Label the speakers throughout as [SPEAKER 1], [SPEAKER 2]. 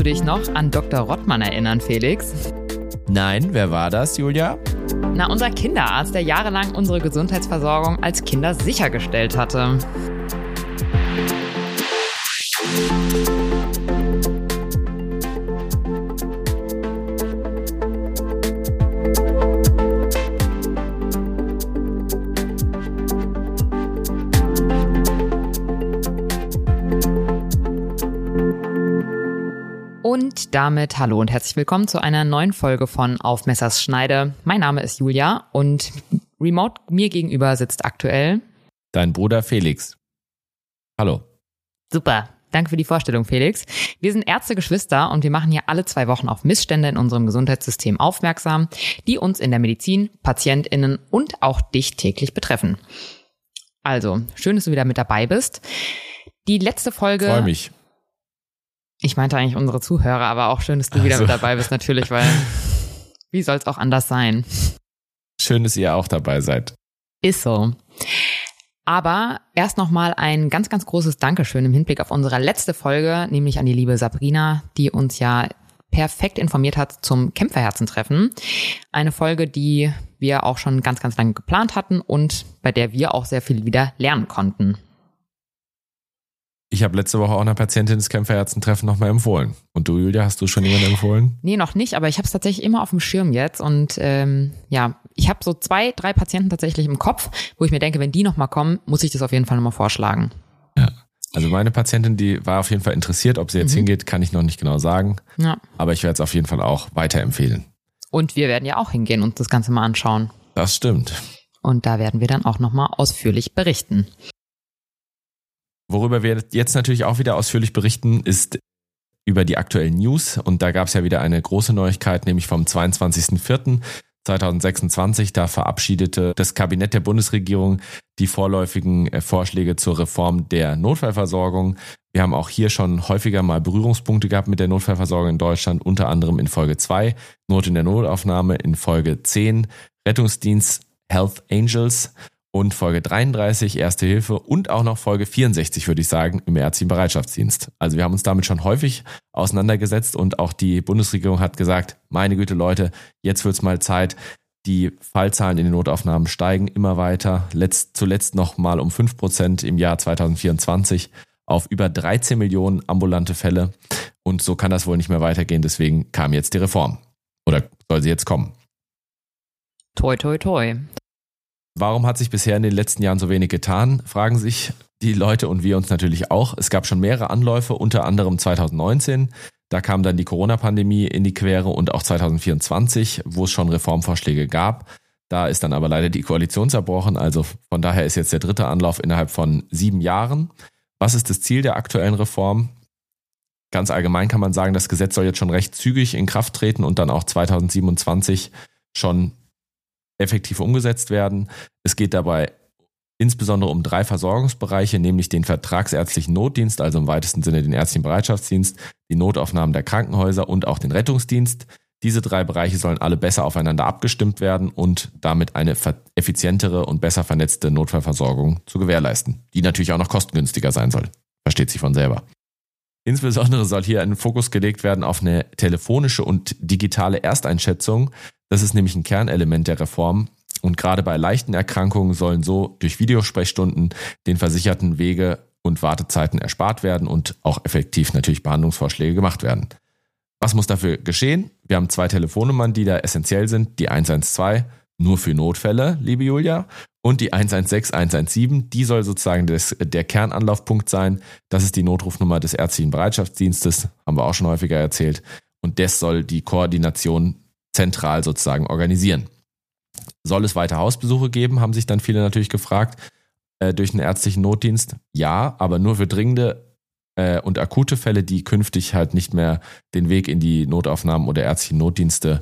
[SPEAKER 1] dich noch an Dr. Rottmann erinnern, Felix?
[SPEAKER 2] Nein, wer war das, Julia?
[SPEAKER 1] Na, unser Kinderarzt, der jahrelang unsere Gesundheitsversorgung als Kinder sichergestellt hatte. Und damit hallo und herzlich willkommen zu einer neuen Folge von Auf Messers Schneide. Mein Name ist Julia und remote mir gegenüber sitzt aktuell
[SPEAKER 2] dein Bruder Felix. Hallo.
[SPEAKER 1] Super, danke für die Vorstellung, Felix. Wir sind Ärzte-Geschwister und wir machen hier alle 2 Wochen auf Missstände in unserem Gesundheitssystem aufmerksam, die uns in der Medizin, PatientInnen und auch dich täglich betreffen. Also, schön, dass du wieder mit dabei bist. Die letzte Folge...
[SPEAKER 2] Freue mich.
[SPEAKER 1] Ich meinte eigentlich unsere Zuhörer, aber auch schön, dass du wieder mit dabei bist, natürlich, weil wie soll es auch anders sein?
[SPEAKER 2] Schön, dass ihr auch dabei seid.
[SPEAKER 1] Ist so. Aber erst nochmal ein ganz, ganz großes Dankeschön im Hinblick auf unsere letzte Folge, nämlich an die liebe Sabrina, die uns ja perfekt informiert hat zum Kämpferherzentreffen. Eine Folge, die wir auch schon ganz, ganz lange geplant hatten und bei der wir auch sehr viel wieder lernen konnten.
[SPEAKER 2] Ich habe letzte Woche auch einer Patientin das Kämpferherzentreffen nochmal empfohlen. Und du, Julia, hast du schon jemanden empfohlen?
[SPEAKER 1] Nee, noch nicht, aber ich habe es tatsächlich immer auf dem Schirm jetzt. Und ich habe so 2, 3 Patienten tatsächlich im Kopf, wo ich mir denke, wenn die nochmal kommen, muss ich das auf jeden Fall nochmal vorschlagen.
[SPEAKER 2] Ja, also meine Patientin, die war auf jeden Fall interessiert. Ob sie jetzt hingeht, kann ich noch nicht genau sagen. Ja. Aber ich werde es auf jeden Fall auch weiterempfehlen. Und
[SPEAKER 1] wir werden ja auch hingehen und das Ganze mal anschauen.
[SPEAKER 2] Das stimmt.
[SPEAKER 1] Und da werden wir dann auch nochmal ausführlich berichten.
[SPEAKER 2] Worüber wir jetzt natürlich auch wieder ausführlich berichten, ist über die aktuellen News. Und da gab es ja wieder eine große Neuigkeit, nämlich vom 22.04.2026. Da verabschiedete das Kabinett der Bundesregierung die vorläufigen Vorschläge zur Reform der Notfallversorgung. Wir haben auch hier schon häufiger mal Berührungspunkte gehabt mit der Notfallversorgung in Deutschland, unter anderem in Folge 2, Not in der Notaufnahme, in Folge 10, Rettungsdienst Health Angels, und Folge 33, Erste Hilfe und auch noch Folge 64, würde ich sagen, im ärztlichen Bereitschaftsdienst. Also wir haben uns damit schon häufig auseinandergesetzt und auch die Bundesregierung hat gesagt, meine Güte Leute, jetzt wird's mal Zeit, die Fallzahlen in den Notaufnahmen steigen immer weiter, zuletzt noch mal um 5% im Jahr 2024 auf über 13 Millionen ambulante Fälle und so kann das wohl nicht mehr weitergehen, deswegen kam jetzt die Reform. Oder soll sie jetzt kommen?
[SPEAKER 1] Toi, toi, toi.
[SPEAKER 2] Warum hat sich bisher in den letzten Jahren so wenig getan, fragen sich die Leute und wir uns natürlich auch. Es gab schon mehrere Anläufe, unter anderem 2019. Da kam dann die Corona-Pandemie in die Quere und auch 2024, wo es schon Reformvorschläge gab. Da ist dann aber leider die Koalition zerbrochen. Also von daher ist jetzt der 3. Anlauf innerhalb von 7 Jahren. Was ist das Ziel der aktuellen Reform? Ganz allgemein kann man sagen, das Gesetz soll jetzt schon recht zügig in Kraft treten und dann auch 2027 schon effektiv umgesetzt werden. Es geht dabei insbesondere um 3 Versorgungsbereiche, nämlich den vertragsärztlichen Notdienst, also im weitesten Sinne den ärztlichen Bereitschaftsdienst, die Notaufnahmen der Krankenhäuser und auch den Rettungsdienst. Diese 3 Bereiche sollen alle besser aufeinander abgestimmt werden und damit eine effizientere und besser vernetzte Notfallversorgung zu gewährleisten, die natürlich auch noch kostengünstiger sein soll. Versteht sich von selber. Insbesondere soll hier ein Fokus gelegt werden auf eine telefonische und digitale Ersteinschätzung. Das ist nämlich ein Kernelement der Reform und gerade bei leichten Erkrankungen sollen so durch Videosprechstunden den Versicherten Wege und Wartezeiten erspart werden und auch effektiv natürlich Behandlungsvorschläge gemacht werden. Was muss dafür geschehen? Wir haben 2 Telefonnummern, die da essentiell sind. Die 112, nur für Notfälle, liebe Julia, und die 116, 117, die soll sozusagen der Kernanlaufpunkt sein. Das ist die Notrufnummer des ärztlichen Bereitschaftsdienstes, haben wir auch schon häufiger erzählt. Und das soll die Koordination zentral sozusagen organisieren. Soll es weiter Hausbesuche geben, haben sich dann viele natürlich gefragt, durch den ärztlichen Notdienst? Ja, aber nur für dringende und akute Fälle, die künftig halt nicht mehr den Weg in die Notaufnahmen oder ärztlichen Notdienste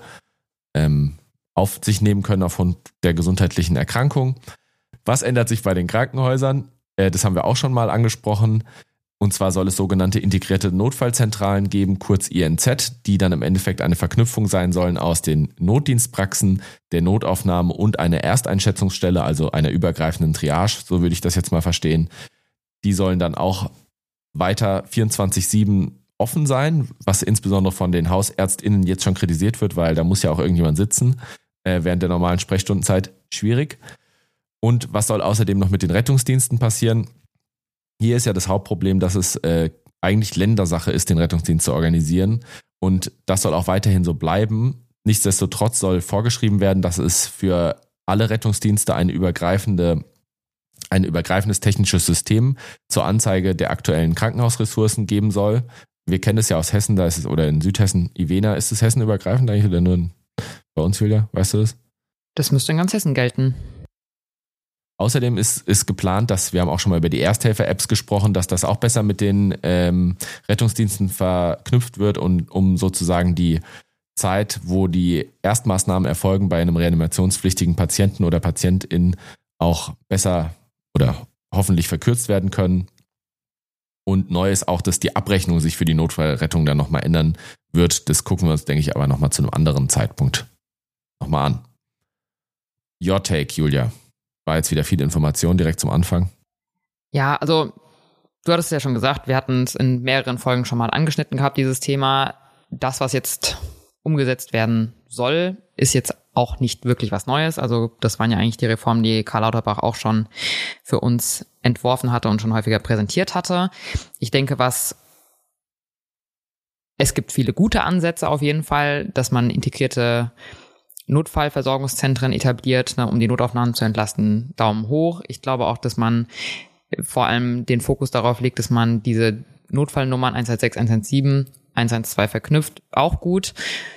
[SPEAKER 2] auf sich nehmen können aufgrund der gesundheitlichen Erkrankung. Was ändert sich bei den Krankenhäusern? Das haben wir auch schon mal angesprochen. Und zwar soll es sogenannte integrierte Notfallzentralen geben, kurz INZ, die dann im Endeffekt eine Verknüpfung sein sollen aus den Notdienstpraxen, der Notaufnahme und einer Ersteinschätzungsstelle, also einer übergreifenden Triage, so würde ich das jetzt mal verstehen. Die sollen dann auch weiter 24/7 offen sein, was insbesondere von den HausärztInnen jetzt schon kritisiert wird, weil da muss ja auch irgendjemand sitzen, während der normalen Sprechstundenzeit schwierig. Und was soll außerdem noch mit den Rettungsdiensten passieren? Hier ist ja das Hauptproblem, dass es eigentlich Ländersache ist, den Rettungsdienst zu organisieren. Und das soll auch weiterhin so bleiben. Nichtsdestotrotz soll vorgeschrieben werden, dass es für alle Rettungsdienste ein übergreifendes technisches System zur Anzeige der aktuellen Krankenhausressourcen geben soll. Wir kennen es ja aus Hessen, da ist es, oder in Südhessen, Ivena, ist es hessenübergreifend eigentlich oder nur bei uns, Julia? Weißt du das?
[SPEAKER 1] Das müsste in ganz Hessen gelten.
[SPEAKER 2] Außerdem ist geplant, wir haben auch schon mal über die Ersthelfer-Apps gesprochen, dass das auch besser mit den Rettungsdiensten verknüpft wird und um sozusagen die Zeit, wo die Erstmaßnahmen erfolgen bei einem reanimationspflichtigen Patienten oder Patientin auch besser oder hoffentlich verkürzt werden können. Und neu ist auch, dass die Abrechnung sich für die Notfallrettung dann nochmal ändern wird. Das gucken wir uns, denke ich, aber nochmal zu einem anderen Zeitpunkt nochmal an. Your take, Julia. War jetzt wieder viel Information direkt zum Anfang.
[SPEAKER 1] Ja, also du hattest ja schon gesagt, wir hatten es in mehreren Folgen schon mal angeschnitten gehabt, dieses Thema. Das, was jetzt umgesetzt werden soll, ist jetzt auch nicht wirklich was Neues. Also das waren ja eigentlich die Reformen, die Karl Lauterbach auch schon für uns entworfen hatte und schon häufiger präsentiert hatte. Ich denke, es gibt viele gute Ansätze auf jeden Fall, dass man integrierte Notfallversorgungszentren etabliert, um die Notaufnahmen zu entlasten. Daumen hoch. Ich glaube auch, dass man vor allem den Fokus darauf legt, dass man diese Notfallnummern 116, 117, 112 verknüpft. Auch gut.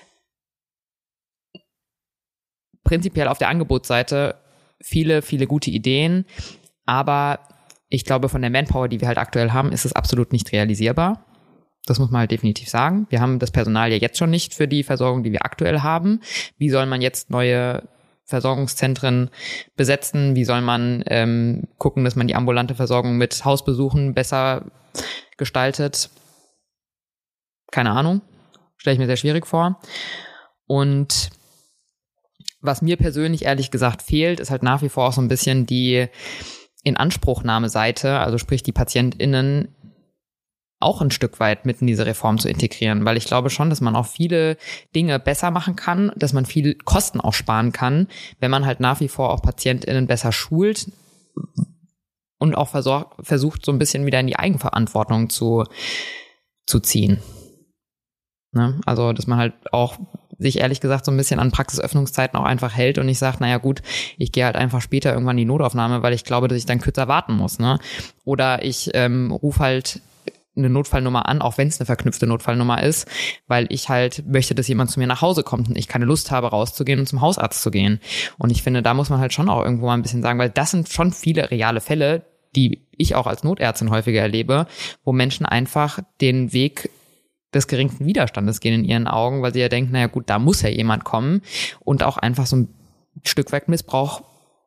[SPEAKER 1] Prinzipiell auf der Angebotsseite viele, viele gute Ideen, aber ich glaube, von der Manpower, die wir halt aktuell haben, ist es absolut nicht realisierbar. Das muss man halt definitiv sagen. Wir haben das Personal ja jetzt schon nicht für die Versorgung, die wir aktuell haben. Wie soll man jetzt neue Versorgungszentren besetzen? Wie soll man gucken, dass man die ambulante Versorgung mit Hausbesuchen besser gestaltet? Keine Ahnung. Stelle ich mir sehr schwierig vor. Und was mir persönlich ehrlich gesagt fehlt, ist halt nach wie vor auch so ein bisschen die Inanspruchnahmeseite, also sprich die PatientInnen auch ein Stück weit mit in diese Reform zu integrieren, weil ich glaube schon, dass man auch viele Dinge besser machen kann, dass man viel Kosten auch sparen kann, wenn man halt nach wie vor auch PatientInnen besser schult und auch versucht, so ein bisschen wieder in die Eigenverantwortung zu ziehen. Ne? Also, dass man halt auch sich ehrlich gesagt so ein bisschen an Praxisöffnungszeiten auch einfach hält und nicht sagt, naja gut, ich gehe halt einfach später irgendwann in die Notaufnahme, weil ich glaube, dass ich dann kürzer warten muss. Ne? Oder ich rufe halt eine Notfallnummer an, auch wenn es eine verknüpfte Notfallnummer ist, weil ich halt möchte, dass jemand zu mir nach Hause kommt und ich keine Lust habe, rauszugehen und zum Hausarzt zu gehen. Und ich finde, da muss man halt schon auch irgendwo mal ein bisschen sagen, weil das sind schon viele reale Fälle, die ich auch als Notärztin häufiger erlebe, wo Menschen einfach den Weg des geringsten Widerstandes gehen in ihren Augen, weil sie ja denken, naja gut, da muss ja jemand kommen und auch einfach so ein Stück weit Missbrauch,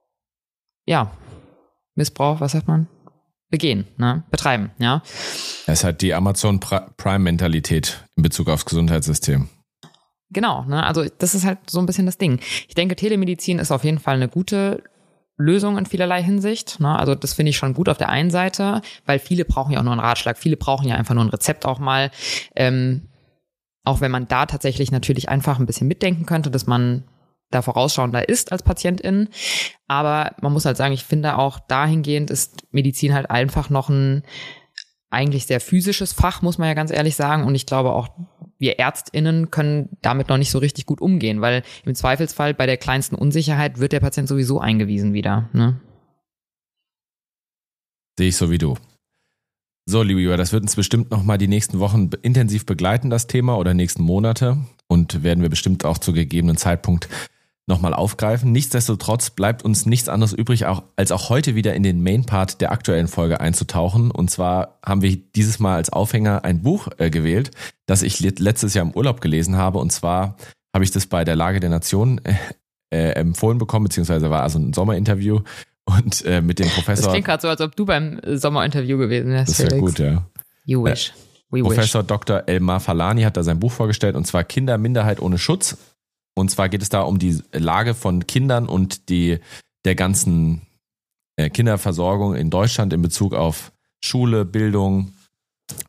[SPEAKER 1] was sagt man? Begehen, ne? Betreiben, ja.
[SPEAKER 2] Es hat die Amazon Prime-Mentalität in Bezug aufs Gesundheitssystem.
[SPEAKER 1] Genau, ne? Also das ist halt so ein bisschen das Ding. Ich denke, Telemedizin ist auf jeden Fall eine gute Lösung in vielerlei Hinsicht. Ne? Also das finde ich schon gut auf der einen Seite, weil viele brauchen ja auch nur einen Ratschlag, viele brauchen ja einfach nur ein Rezept auch mal. Auch wenn man da tatsächlich natürlich einfach ein bisschen mitdenken könnte, dass man da vorausschauender ist als Patientin. Aber man muss halt sagen, ich finde auch dahingehend ist Medizin halt einfach noch ein eigentlich sehr physisches Fach, muss man ja ganz ehrlich sagen. Und ich glaube auch, wir ÄrztInnen können damit noch nicht so richtig gut umgehen, weil im Zweifelsfall bei der kleinsten Unsicherheit wird der Patient sowieso eingewiesen wieder. Ne?
[SPEAKER 2] Sehe ich so wie du. So, liebe Julia, das wird uns bestimmt noch mal die nächsten Wochen intensiv begleiten, das Thema, oder nächsten Monate. Und werden wir bestimmt auch zu gegebenen Zeitpunkt nochmal aufgreifen. Nichtsdestotrotz bleibt uns nichts anderes übrig, als auch heute wieder in den Main-Part der aktuellen Folge einzutauchen. Und zwar haben wir dieses Mal als Aufhänger ein Buch gewählt, das ich letztes Jahr im Urlaub gelesen habe. Und zwar habe ich das bei der Lage der Nation empfohlen bekommen, beziehungsweise war also ein Sommerinterview und mit dem Professor.
[SPEAKER 1] Das klingt gerade so, als ob du beim Sommerinterview gewesen wärst.
[SPEAKER 2] Das wäre gut, ja.
[SPEAKER 1] You wish.
[SPEAKER 2] Professor Dr. Elmar Falani hat da sein Buch vorgestellt, und zwar Kinder, Minderheit ohne Schutz. Und zwar geht es da um die Lage von Kindern und der ganzen Kinderversorgung in Deutschland in Bezug auf Schule, Bildung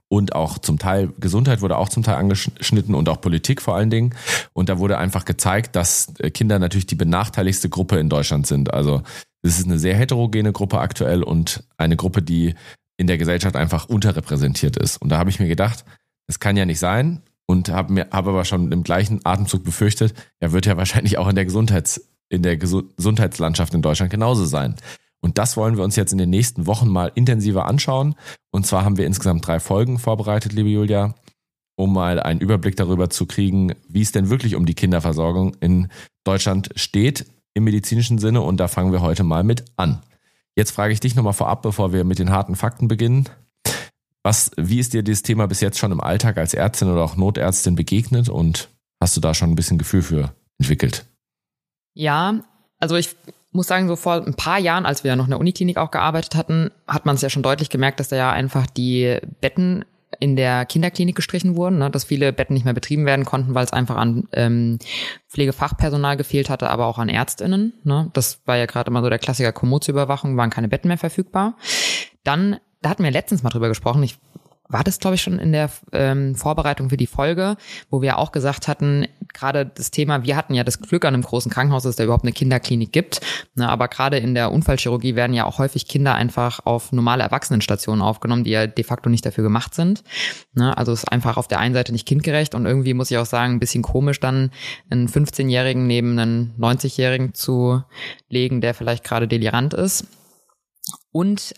[SPEAKER 2] und auch zum Teil Gesundheit wurde auch zum Teil angeschnitten und auch Politik vor allen Dingen. Und da wurde einfach gezeigt, dass Kinder natürlich die benachteiligste Gruppe in Deutschland sind. Also es ist eine sehr heterogene Gruppe aktuell und eine Gruppe, die in der Gesellschaft einfach unterrepräsentiert ist. Und da habe ich mir gedacht, das kann ja nicht sein und habe aber schon im gleichen Atemzug befürchtet, er wird ja wahrscheinlich auch in der Gesundheitslandschaft in Deutschland genauso sein. Und das wollen wir uns jetzt in den nächsten Wochen mal intensiver anschauen. Und zwar haben wir insgesamt 3 Folgen vorbereitet, liebe Julia, um mal einen Überblick darüber zu kriegen, wie es denn wirklich um die Kinderversorgung in Deutschland steht im medizinischen Sinne. Und da fangen wir heute mal mit an. Jetzt frage ich dich nochmal vorab, bevor wir mit den harten Fakten beginnen. Wie ist dir dieses Thema bis jetzt schon im Alltag als Ärztin oder auch Notärztin begegnet und hast du da schon ein bisschen Gefühl für entwickelt?
[SPEAKER 1] Ja, also ich muss sagen, so vor ein paar Jahren, als wir ja noch in der Uniklinik auch gearbeitet hatten, hat man es ja schon deutlich gemerkt, dass da ja einfach die Betten in der Kinderklinik gestrichen wurden, ne, dass viele Betten nicht mehr betrieben werden konnten, weil es einfach an Pflegefachpersonal gefehlt hatte, aber auch an ÄrztInnen. Ne. Das war ja gerade immer so der Klassiker Kommotioüberwachung, waren keine Betten mehr verfügbar. Da hatten wir letztens mal drüber gesprochen, war das, glaube ich, schon in der Vorbereitung für die Folge, wo wir auch gesagt hatten, gerade das Thema, wir hatten ja das Glück an einem großen Krankenhaus, dass es da überhaupt eine Kinderklinik gibt. Ne, aber gerade in der Unfallchirurgie werden ja auch häufig Kinder einfach auf normale Erwachsenenstationen aufgenommen, die ja de facto nicht dafür gemacht sind. Ne, also es ist einfach auf der einen Seite nicht kindgerecht und irgendwie muss ich auch sagen, ein bisschen komisch dann einen 15-Jährigen neben einen 90-Jährigen zu legen, der vielleicht gerade delirant ist. Und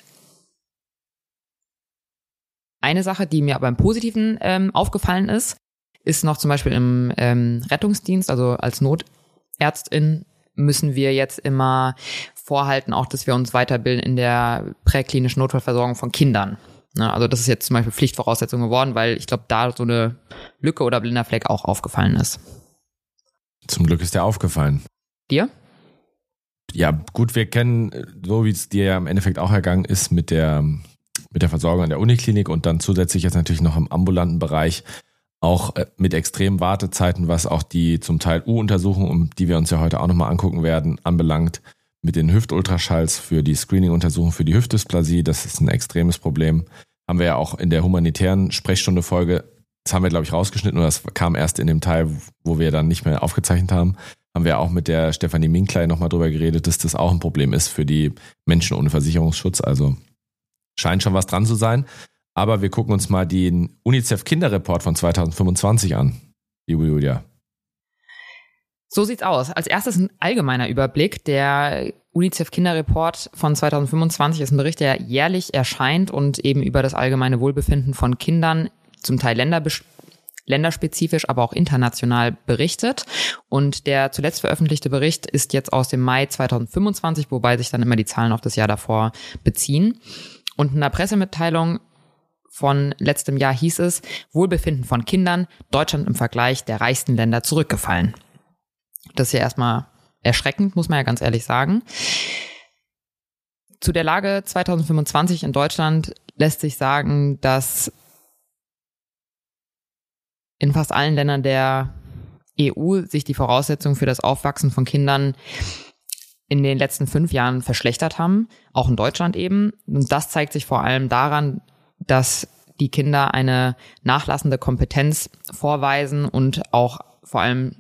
[SPEAKER 1] eine Sache, die mir aber im Positiven aufgefallen ist noch zum Beispiel im Rettungsdienst, also als Notärztin müssen wir jetzt immer vorhalten, auch dass wir uns weiterbilden in der präklinischen Notfallversorgung von Kindern. Ne, also das ist jetzt zum Beispiel Pflichtvoraussetzung geworden, weil ich glaube, da so eine Lücke oder blinder Fleck auch aufgefallen ist.
[SPEAKER 2] Zum Glück ist der aufgefallen.
[SPEAKER 1] Dir?
[SPEAKER 2] Ja, gut, wir kennen, so wie es dir ja im Endeffekt auch ergangen ist mit der Versorgung an der Uniklinik und dann zusätzlich jetzt natürlich noch im ambulanten Bereich auch mit extremen Wartezeiten, was auch die zum Teil U-Untersuchungen, um die wir uns ja heute auch nochmal angucken werden, anbelangt, mit den Hüftultraschalls für die Screening-Untersuchung für die Hüftdysplasie. Das ist ein extremes Problem. Haben wir ja auch in der humanitären Sprechstunde-Folge, das haben wir, glaube ich, rausgeschnitten oder das kam erst in dem Teil, wo wir dann nicht mehr aufgezeichnet haben wir auch mit der Stefanie Minkley nochmal drüber geredet, dass das auch ein Problem ist für die Menschen ohne Versicherungsschutz. Also scheint schon was dran zu sein. Aber wir gucken uns mal den UNICEF-Kinderreport von 2025 an, liebe Julia.
[SPEAKER 1] So sieht's aus. Als erstes ein allgemeiner Überblick. Der UNICEF-Kinderreport von 2025 ist ein Bericht, der jährlich erscheint und eben über das allgemeine Wohlbefinden von Kindern, zum Teil länderspezifisch, aber auch international berichtet. Und der zuletzt veröffentlichte Bericht ist jetzt aus dem Mai 2025, wobei sich dann immer die Zahlen auf das Jahr davor beziehen. Und in einer Pressemitteilung von letztem Jahr hieß es, Wohlbefinden von Kindern, Deutschland im Vergleich der reichsten Länder zurückgefallen. Das ist ja erstmal erschreckend, muss man ja ganz ehrlich sagen. Zu der Lage 2025 in Deutschland lässt sich sagen, dass in fast allen Ländern der EU sich die Voraussetzungen für das Aufwachsen von Kindern in den letzten 5 Jahren verschlechtert haben, auch in Deutschland eben. Und das zeigt sich vor allem daran, dass die Kinder eine nachlassende Kompetenz vorweisen und auch vor allem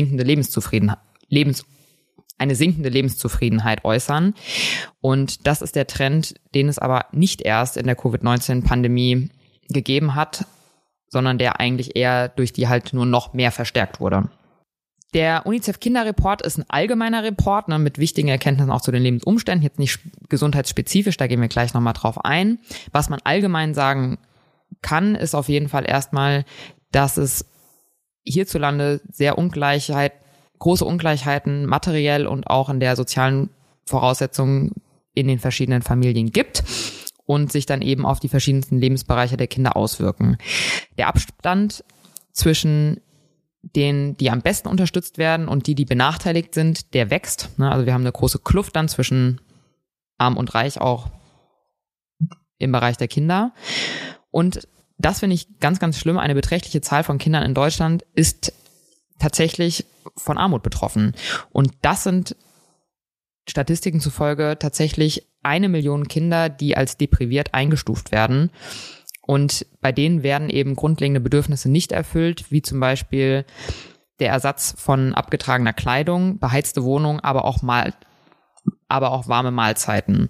[SPEAKER 1] eine sinkende Lebenszufriedenheit äußern. Und das ist der Trend, den es aber nicht erst in der Covid-19-Pandemie gegeben hat, sondern der eigentlich eher durch die halt nur noch mehr verstärkt wurde. Der UNICEF-Kinderreport ist ein allgemeiner Report, ne, mit wichtigen Erkenntnissen auch zu den Lebensumständen, jetzt nicht gesundheitsspezifisch, da gehen wir gleich nochmal drauf ein. Was man allgemein sagen kann, ist auf jeden Fall erstmal, dass es hierzulande große Ungleichheiten materiell und auch in der sozialen Voraussetzungen in den verschiedenen Familien gibt und sich dann eben auf die verschiedensten Lebensbereiche der Kinder auswirken. Der Abstand zwischen denen, die am besten unterstützt werden und die benachteiligt sind, der wächst. Also wir haben eine große Kluft dann zwischen arm und reich auch im Bereich der Kinder. Und das finde ich ganz, ganz schlimm. Eine beträchtliche Zahl von Kindern in Deutschland ist tatsächlich von Armut betroffen. Und das sind Statistiken zufolge tatsächlich 1 Million Kinder, die als depriviert eingestuft werden. Und bei denen werden eben grundlegende Bedürfnisse nicht erfüllt, wie zum Beispiel der Ersatz von abgetragener Kleidung, beheizte Wohnung, aber auch warme Mahlzeiten.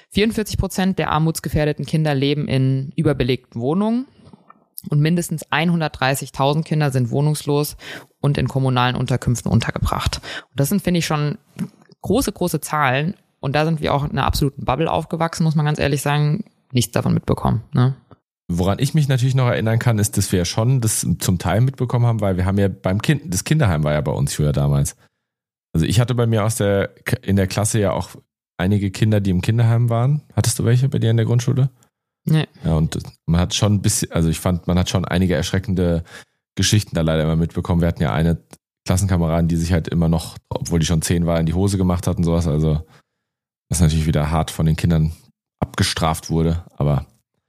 [SPEAKER 1] 44% der armutsgefährdeten Kinder leben in überbelegten Wohnungen und mindestens 130.000 Kinder sind wohnungslos und in kommunalen Unterkünften untergebracht. Und das sind, finde ich, schon große, große Zahlen. Und da sind wir auch in einer absoluten Bubble aufgewachsen, muss man ganz ehrlich sagen, nichts davon mitbekommen, ne?
[SPEAKER 2] Woran ich mich natürlich noch erinnern kann, ist, dass wir schon das zum Teil mitbekommen haben, weil wir haben ja das Kinderheim war ja bei uns früher damals. Also ich hatte bei mir in der Klasse ja auch einige Kinder, die im Kinderheim waren. Hattest du welche bei dir in der Grundschule?
[SPEAKER 1] Nee.
[SPEAKER 2] Ja, und man hat schon ein bisschen, also ich fand, man hat schon einige erschreckende Geschichten da leider immer mitbekommen. Wir hatten ja eine Klassenkameradin, die sich halt immer noch, obwohl die schon 10 war, in die Hose gemacht hat und sowas. Also was natürlich wieder hart von den Kindern abgestraft wurde. Aber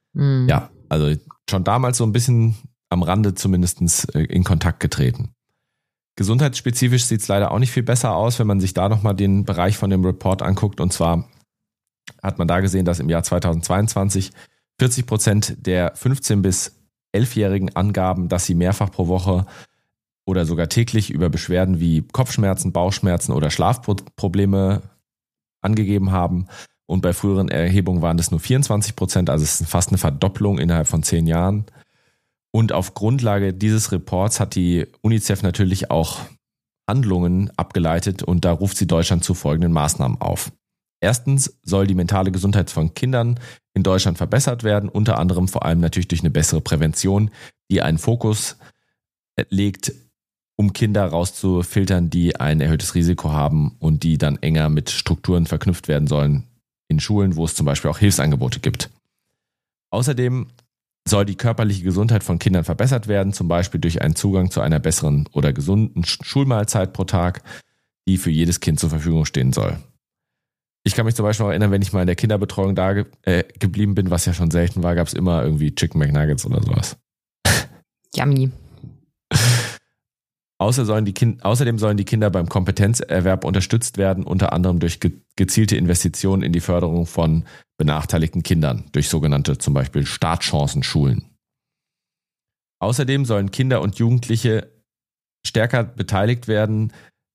[SPEAKER 2] ja, also schon damals so ein bisschen am Rande zumindest in Kontakt getreten. Gesundheitsspezifisch sieht es leider auch nicht viel besser aus, wenn man sich da nochmal den Bereich von dem Report anguckt. Und zwar hat man da gesehen, dass im Jahr 2022 40% der 15- bis 11-Jährigen angaben, dass sie mehrfach pro Woche oder sogar täglich über Beschwerden wie Kopfschmerzen, Bauchschmerzen oder Schlafprobleme angegeben haben. Und bei früheren Erhebungen waren das nur 24%, also es ist fast eine Verdopplung innerhalb von 10 Jahren. Und auf Grundlage dieses Reports hat die UNICEF natürlich auch Handlungen abgeleitet und da ruft sie Deutschland zu folgenden Maßnahmen auf. Erstens soll die mentale Gesundheit von Kindern in Deutschland verbessert werden, unter anderem vor allem natürlich durch eine bessere Prävention, die einen Fokus legt, um Kinder rauszufiltern, die ein erhöhtes Risiko haben und die dann enger mit Strukturen verknüpft werden sollen in Schulen, wo es zum Beispiel auch Hilfsangebote gibt. Außerdem soll die körperliche Gesundheit von Kindern verbessert werden, zum Beispiel durch einen Zugang zu einer besseren oder gesunden Schulmahlzeit pro Tag, die für jedes Kind zur Verfügung stehen soll. Ich kann mich zum Beispiel noch erinnern, wenn ich mal in der Kinderbetreuung da geblieben bin, was ja schon selten war, gab es immer irgendwie Chicken McNuggets oder sowas.
[SPEAKER 1] Yummy.
[SPEAKER 2] Außerdem sollen die Kinder beim Kompetenzerwerb unterstützt werden, unter anderem durch gezielte Investitionen in die Förderung von benachteiligten Kindern, durch sogenannte zum Beispiel Startchancenschulen. Außerdem sollen Kinder und Jugendliche stärker beteiligt werden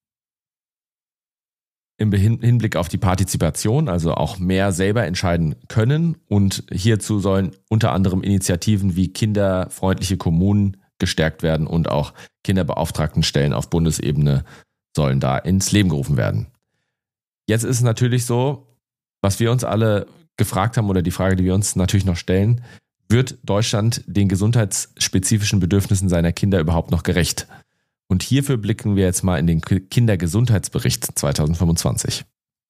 [SPEAKER 2] im Hinblick auf die Partizipation, also auch mehr selber entscheiden können. Und hierzu sollen unter anderem Initiativen wie kinderfreundliche Kommunen gestärkt werden und auch Kinderbeauftragtenstellen auf Bundesebene sollen da ins Leben gerufen werden. Jetzt ist es natürlich so, was wir uns alle gefragt haben oder die Frage, die wir uns natürlich noch stellen, wird Deutschland den gesundheitsspezifischen Bedürfnissen seiner Kinder überhaupt noch gerecht? Und hierfür blicken wir jetzt mal in den Kindergesundheitsbericht 2025.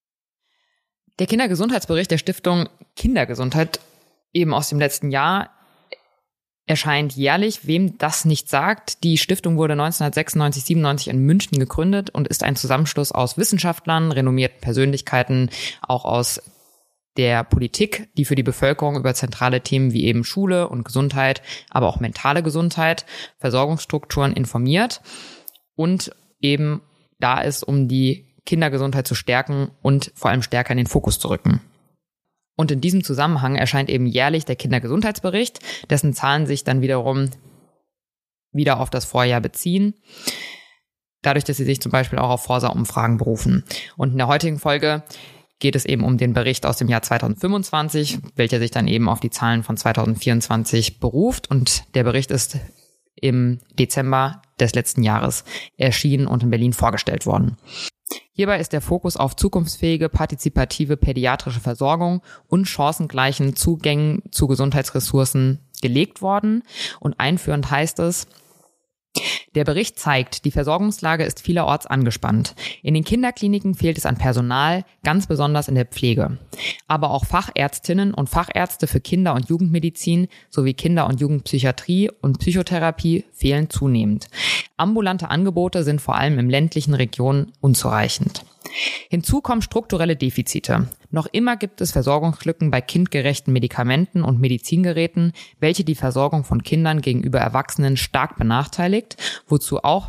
[SPEAKER 1] Der Kindergesundheitsbericht der Stiftung Kindergesundheit eben aus dem letzten Jahr erscheint jährlich. Wem das nicht sagt, die Stiftung wurde 1996/97 in München gegründet und ist ein Zusammenschluss aus Wissenschaftlern, renommierten Persönlichkeiten, auch aus der Politik, die für die Bevölkerung über zentrale Themen wie eben Schule und Gesundheit, aber auch mentale Gesundheit, Versorgungsstrukturen informiert und eben da ist, um die Kindergesundheit zu stärken und vor allem stärker in den Fokus zu rücken. Und in diesem Zusammenhang erscheint eben jährlich der Kindergesundheitsbericht, dessen Zahlen sich dann wiederum wieder auf das Vorjahr beziehen, dadurch, dass sie sich zum Beispiel auch auf Forsa-Umfragen berufen. Und in der heutigen Folge geht es eben um den Bericht aus dem Jahr 2025, welcher sich dann eben auf die Zahlen von 2024 beruft. Und der Bericht ist im Dezember des letzten Jahres erschienen und in Berlin vorgestellt worden. Hierbei ist der Fokus auf zukunftsfähige, partizipative pädiatrische Versorgung und chancengleichen Zugängen zu Gesundheitsressourcen gelegt worden. Und einführend heißt es: Der Bericht zeigt, die Versorgungslage ist vielerorts angespannt. In den Kinderkliniken fehlt es an Personal, ganz besonders in der Pflege. Aber auch Fachärztinnen und Fachärzte für Kinder- und Jugendmedizin sowie Kinder- und Jugendpsychiatrie und Psychotherapie fehlen zunehmend. Ambulante Angebote sind vor allem in ländlichen Regionen unzureichend. Hinzu kommen strukturelle Defizite. Noch immer gibt es Versorgungslücken bei kindgerechten Medikamenten und Medizingeräten, welche die Versorgung von Kindern gegenüber Erwachsenen stark benachteiligt, wozu auch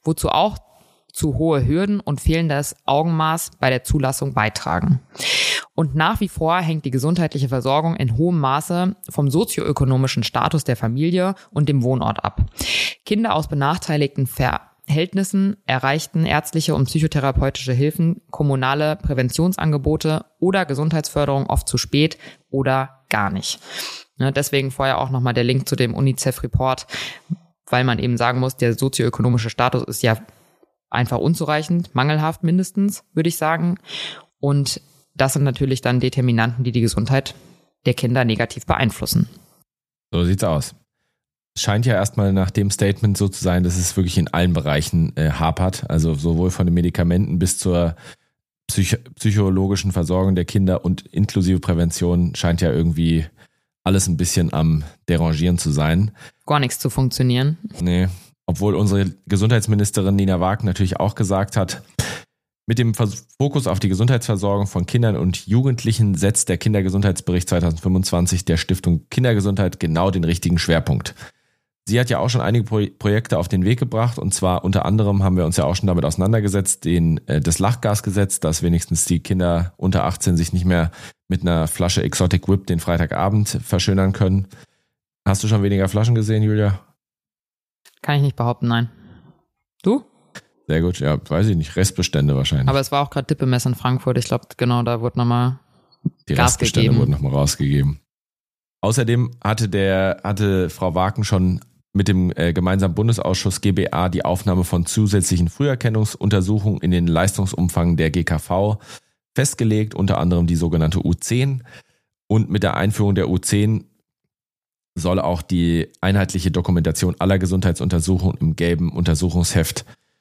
[SPEAKER 1] zu hohe Hürden und fehlendes Augenmaß bei der Zulassung beitragen. Und nach wie vor hängt die gesundheitliche Versorgung in hohem Maße vom sozioökonomischen Status der Familie und dem Wohnort ab. Kinder aus benachteiligten Verhältnissen erreichten ärztliche und psychotherapeutische Hilfen, kommunale Präventionsangebote oder Gesundheitsförderung oft zu spät oder gar nicht. Deswegen vorher auch nochmal der Link zu dem UNICEF-Report, weil man eben sagen muss, der sozioökonomische Status ist ja einfach unzureichend, mangelhaft mindestens, würde ich sagen. Und das sind natürlich dann Determinanten, die die Gesundheit der Kinder negativ beeinflussen.
[SPEAKER 2] So sieht's aus. Es scheint ja erstmal nach dem Statement so zu sein, dass es wirklich in allen Bereichen hapert. Also sowohl von den Medikamenten bis zur psychologischen Versorgung der Kinder und inklusive Prävention scheint ja irgendwie alles ein bisschen am Derangieren zu sein.
[SPEAKER 1] Gar nichts zu funktionieren.
[SPEAKER 2] Nee, obwohl unsere Gesundheitsministerin Nina Waag natürlich auch gesagt hat, mit dem Fokus auf die Gesundheitsversorgung von Kindern und Jugendlichen setzt der Kindergesundheitsbericht 2025 der Stiftung Kindergesundheit genau den richtigen Schwerpunkt. Sie hat ja auch schon einige Projekte auf den Weg gebracht und zwar unter anderem haben wir uns ja auch schon damit auseinandergesetzt, das Lachgasgesetz, dass wenigstens die Kinder unter 18 sich nicht mehr mit einer Flasche Exotic Whip den Freitagabend verschönern können. Hast du schon weniger Flaschen gesehen, Julia?
[SPEAKER 1] Kann ich nicht behaupten, nein. Du?
[SPEAKER 2] Sehr gut, ja, weiß ich nicht, Restbestände wahrscheinlich.
[SPEAKER 1] Aber es war auch gerade Dippemess in Frankfurt, ich glaube, genau, da wurde nochmal
[SPEAKER 2] die Restbestände wurden nochmal rausgegeben. Außerdem hatte Frau Waken schon mit dem gemeinsamen Bundesausschuss GBA die Aufnahme von zusätzlichen Früherkennungsuntersuchungen in den Leistungsumfang der GKV festgelegt, unter anderem die sogenannte U10. Und mit der Einführung der U10 soll auch die einheitliche Dokumentation aller Gesundheitsuntersuchungen im gelben Untersuchungsheft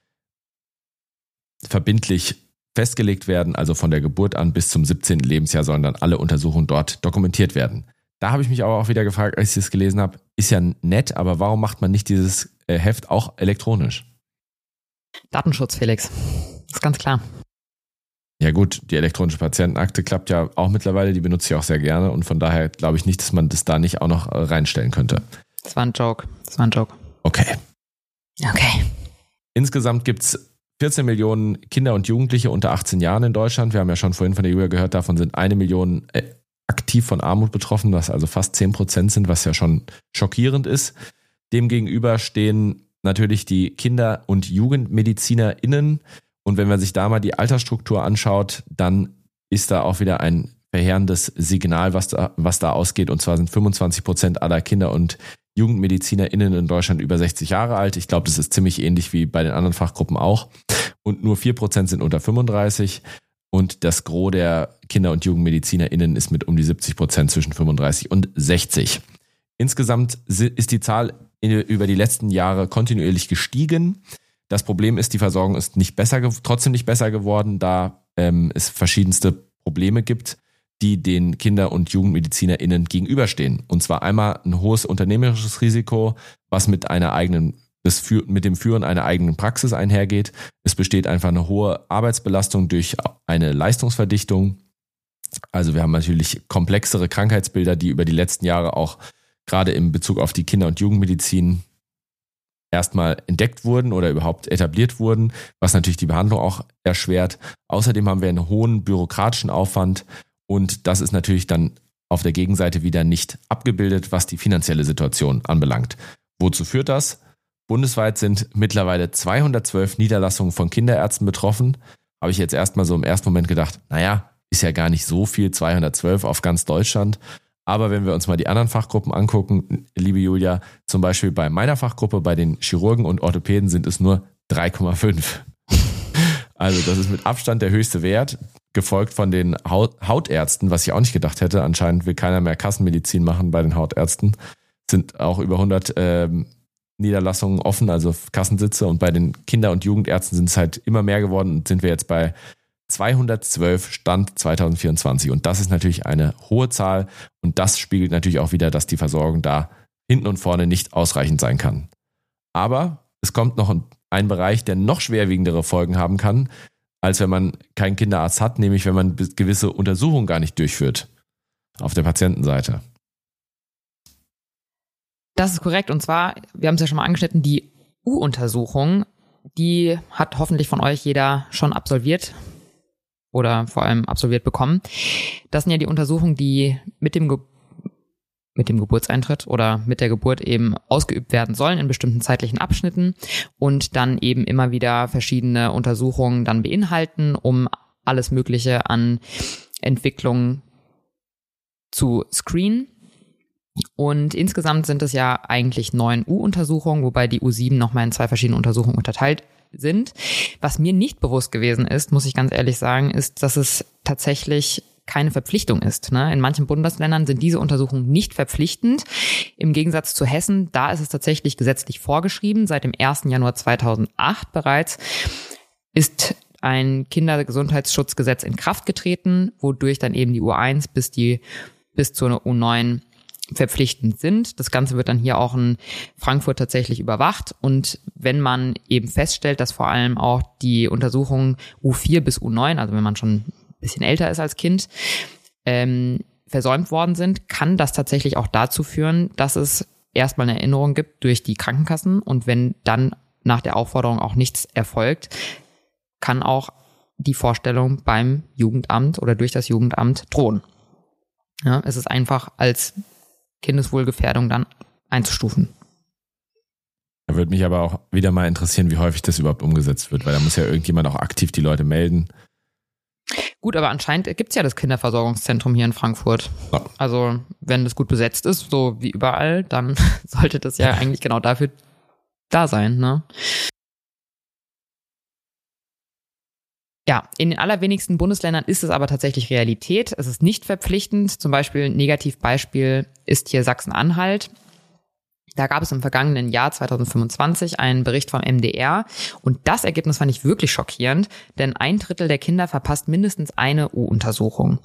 [SPEAKER 2] verbindlich festgelegt werden. Also von der Geburt an bis zum 17. Lebensjahr sollen dann alle Untersuchungen dort dokumentiert werden. Da habe ich mich aber auch wieder gefragt, als ich das gelesen habe, ist ja nett, aber warum macht man nicht dieses Heft auch elektronisch?
[SPEAKER 1] Datenschutz, Felix. Das ist ganz klar.
[SPEAKER 2] Ja gut, die elektronische Patientenakte klappt ja auch mittlerweile, die benutze ich auch sehr gerne und von daher glaube ich nicht, dass man das da nicht auch noch reinstellen könnte.
[SPEAKER 1] Das war ein Joke.
[SPEAKER 2] Okay. Insgesamt gibt es 14 Millionen Kinder und Jugendliche unter 18 Jahren in Deutschland. Wir haben ja schon vorhin von der Julia gehört, davon sind 1 Million aktiv von Armut betroffen, was also fast 10% sind, was ja schon schockierend ist. Demgegenüber stehen natürlich die Kinder- und JugendmedizinerInnen. Und wenn man sich da mal die Altersstruktur anschaut, dann ist da auch wieder ein verheerendes Signal, was da ausgeht. Und zwar sind 25% aller Kinder- und JugendmedizinerInnen in Deutschland über 60 Jahre alt. Ich glaube, das ist ziemlich ähnlich wie bei den anderen Fachgruppen auch. Und nur 4% sind unter 35. Und das Gros der Kinder- und JugendmedizinerInnen ist mit um die 70% zwischen 35 und 60. Insgesamt ist die Zahl über die letzten Jahre kontinuierlich gestiegen. Das Problem ist, die Versorgung ist trotzdem nicht besser geworden, da es verschiedenste Probleme gibt, die den Kinder- und JugendmedizinerInnen gegenüberstehen. Und zwar einmal ein hohes unternehmerisches Risiko, was mit dem Führen einer eigenen Praxis einhergeht. Es besteht einfach eine hohe Arbeitsbelastung durch eine Leistungsverdichtung. Also wir haben natürlich komplexere Krankheitsbilder, die über die letzten Jahre auch gerade in Bezug auf die Kinder- und Jugendmedizin erstmal entdeckt wurden oder überhaupt etabliert wurden, was natürlich die Behandlung auch erschwert. Außerdem haben wir einen hohen bürokratischen Aufwand und das ist natürlich dann auf der Gegenseite wieder nicht abgebildet, was die finanzielle Situation anbelangt. Wozu führt das? Bundesweit sind mittlerweile 212 Niederlassungen von Kinderärzten betroffen. Habe ich jetzt erstmal so im ersten Moment gedacht, naja, ist ja gar nicht so viel, 212 auf ganz Deutschland. Aber wenn wir uns mal die anderen Fachgruppen angucken, liebe Julia, zum Beispiel bei meiner Fachgruppe, bei den Chirurgen und Orthopäden sind es nur 3,5. Also das ist mit Abstand der höchste Wert, gefolgt von den Hautärzten, was ich auch nicht gedacht hätte. Anscheinend will keiner mehr Kassenmedizin machen bei den Hautärzten. Sind auch über 100 Niederlassungen offen, also Kassensitze. Und bei den Kinder- und Jugendärzten sind es halt immer mehr geworden und sind wir jetzt bei 212 Stand 2024. Und das ist natürlich eine hohe Zahl und das spiegelt natürlich auch wieder, dass die Versorgung da hinten und vorne nicht ausreichend sein kann. Aber es kommt noch ein Bereich, der noch schwerwiegendere Folgen haben kann, als wenn man keinen Kinderarzt hat, nämlich wenn man gewisse Untersuchungen gar nicht durchführt auf der Patientenseite.
[SPEAKER 1] Das ist korrekt. Und zwar, wir haben es ja schon mal angeschnitten, die U-Untersuchung, die hat hoffentlich von euch jeder schon absolviert. oder vor allem absolviert bekommen. Das sind ja die Untersuchungen, die mit dem Geburtseintritt oder mit der Geburt eben ausgeübt werden sollen in bestimmten zeitlichen Abschnitten und dann eben immer wieder verschiedene Untersuchungen dann beinhalten, um alles Mögliche an Entwicklungen zu screenen. Und insgesamt sind es ja eigentlich 9 U-Untersuchungen, wobei die U7 nochmal in 2 verschiedene Untersuchungen unterteilt sind. Was mir nicht bewusst gewesen ist, muss ich ganz ehrlich sagen, ist, dass es tatsächlich keine Verpflichtung ist. In manchen Bundesländern sind diese Untersuchungen nicht verpflichtend. Im Gegensatz zu Hessen, da ist es tatsächlich gesetzlich vorgeschrieben. Seit dem 1. Januar 2008 bereits ist ein Kindergesundheitsschutzgesetz in Kraft getreten, wodurch dann eben die U1 bis zur U9 verpflichtend sind. Das Ganze wird dann hier auch in Frankfurt tatsächlich überwacht. Und wenn man eben feststellt, dass vor allem auch die Untersuchungen U4 bis U9, also wenn man schon ein bisschen älter ist als Kind, versäumt worden sind, kann das tatsächlich auch dazu führen, dass es erstmal eine Erinnerung gibt durch die Krankenkassen. Und wenn dann nach der Aufforderung auch nichts erfolgt, kann auch die Vorstellung beim Jugendamt oder durch das Jugendamt drohen. Ja, es ist einfach als Kindeswohlgefährdung dann einzustufen.
[SPEAKER 2] Da würde mich aber auch wieder mal interessieren, wie häufig das überhaupt umgesetzt wird, weil da muss ja irgendjemand auch aktiv die Leute melden.
[SPEAKER 1] Gut, aber anscheinend gibt es ja das Kinderversorgungszentrum hier in Frankfurt. Ja. Also wenn das gut besetzt ist, so wie überall, dann sollte das ja eigentlich genau dafür da sein, ne? Ja, in den allerwenigsten Bundesländern ist es aber tatsächlich Realität. Es ist nicht verpflichtend. Zum Beispiel ein Negativbeispiel ist hier Sachsen-Anhalt. Da gab es im vergangenen Jahr 2025 einen Bericht vom MDR und das Ergebnis fand ich wirklich schockierend, denn 1/3 der Kinder verpasst mindestens eine U-Untersuchung.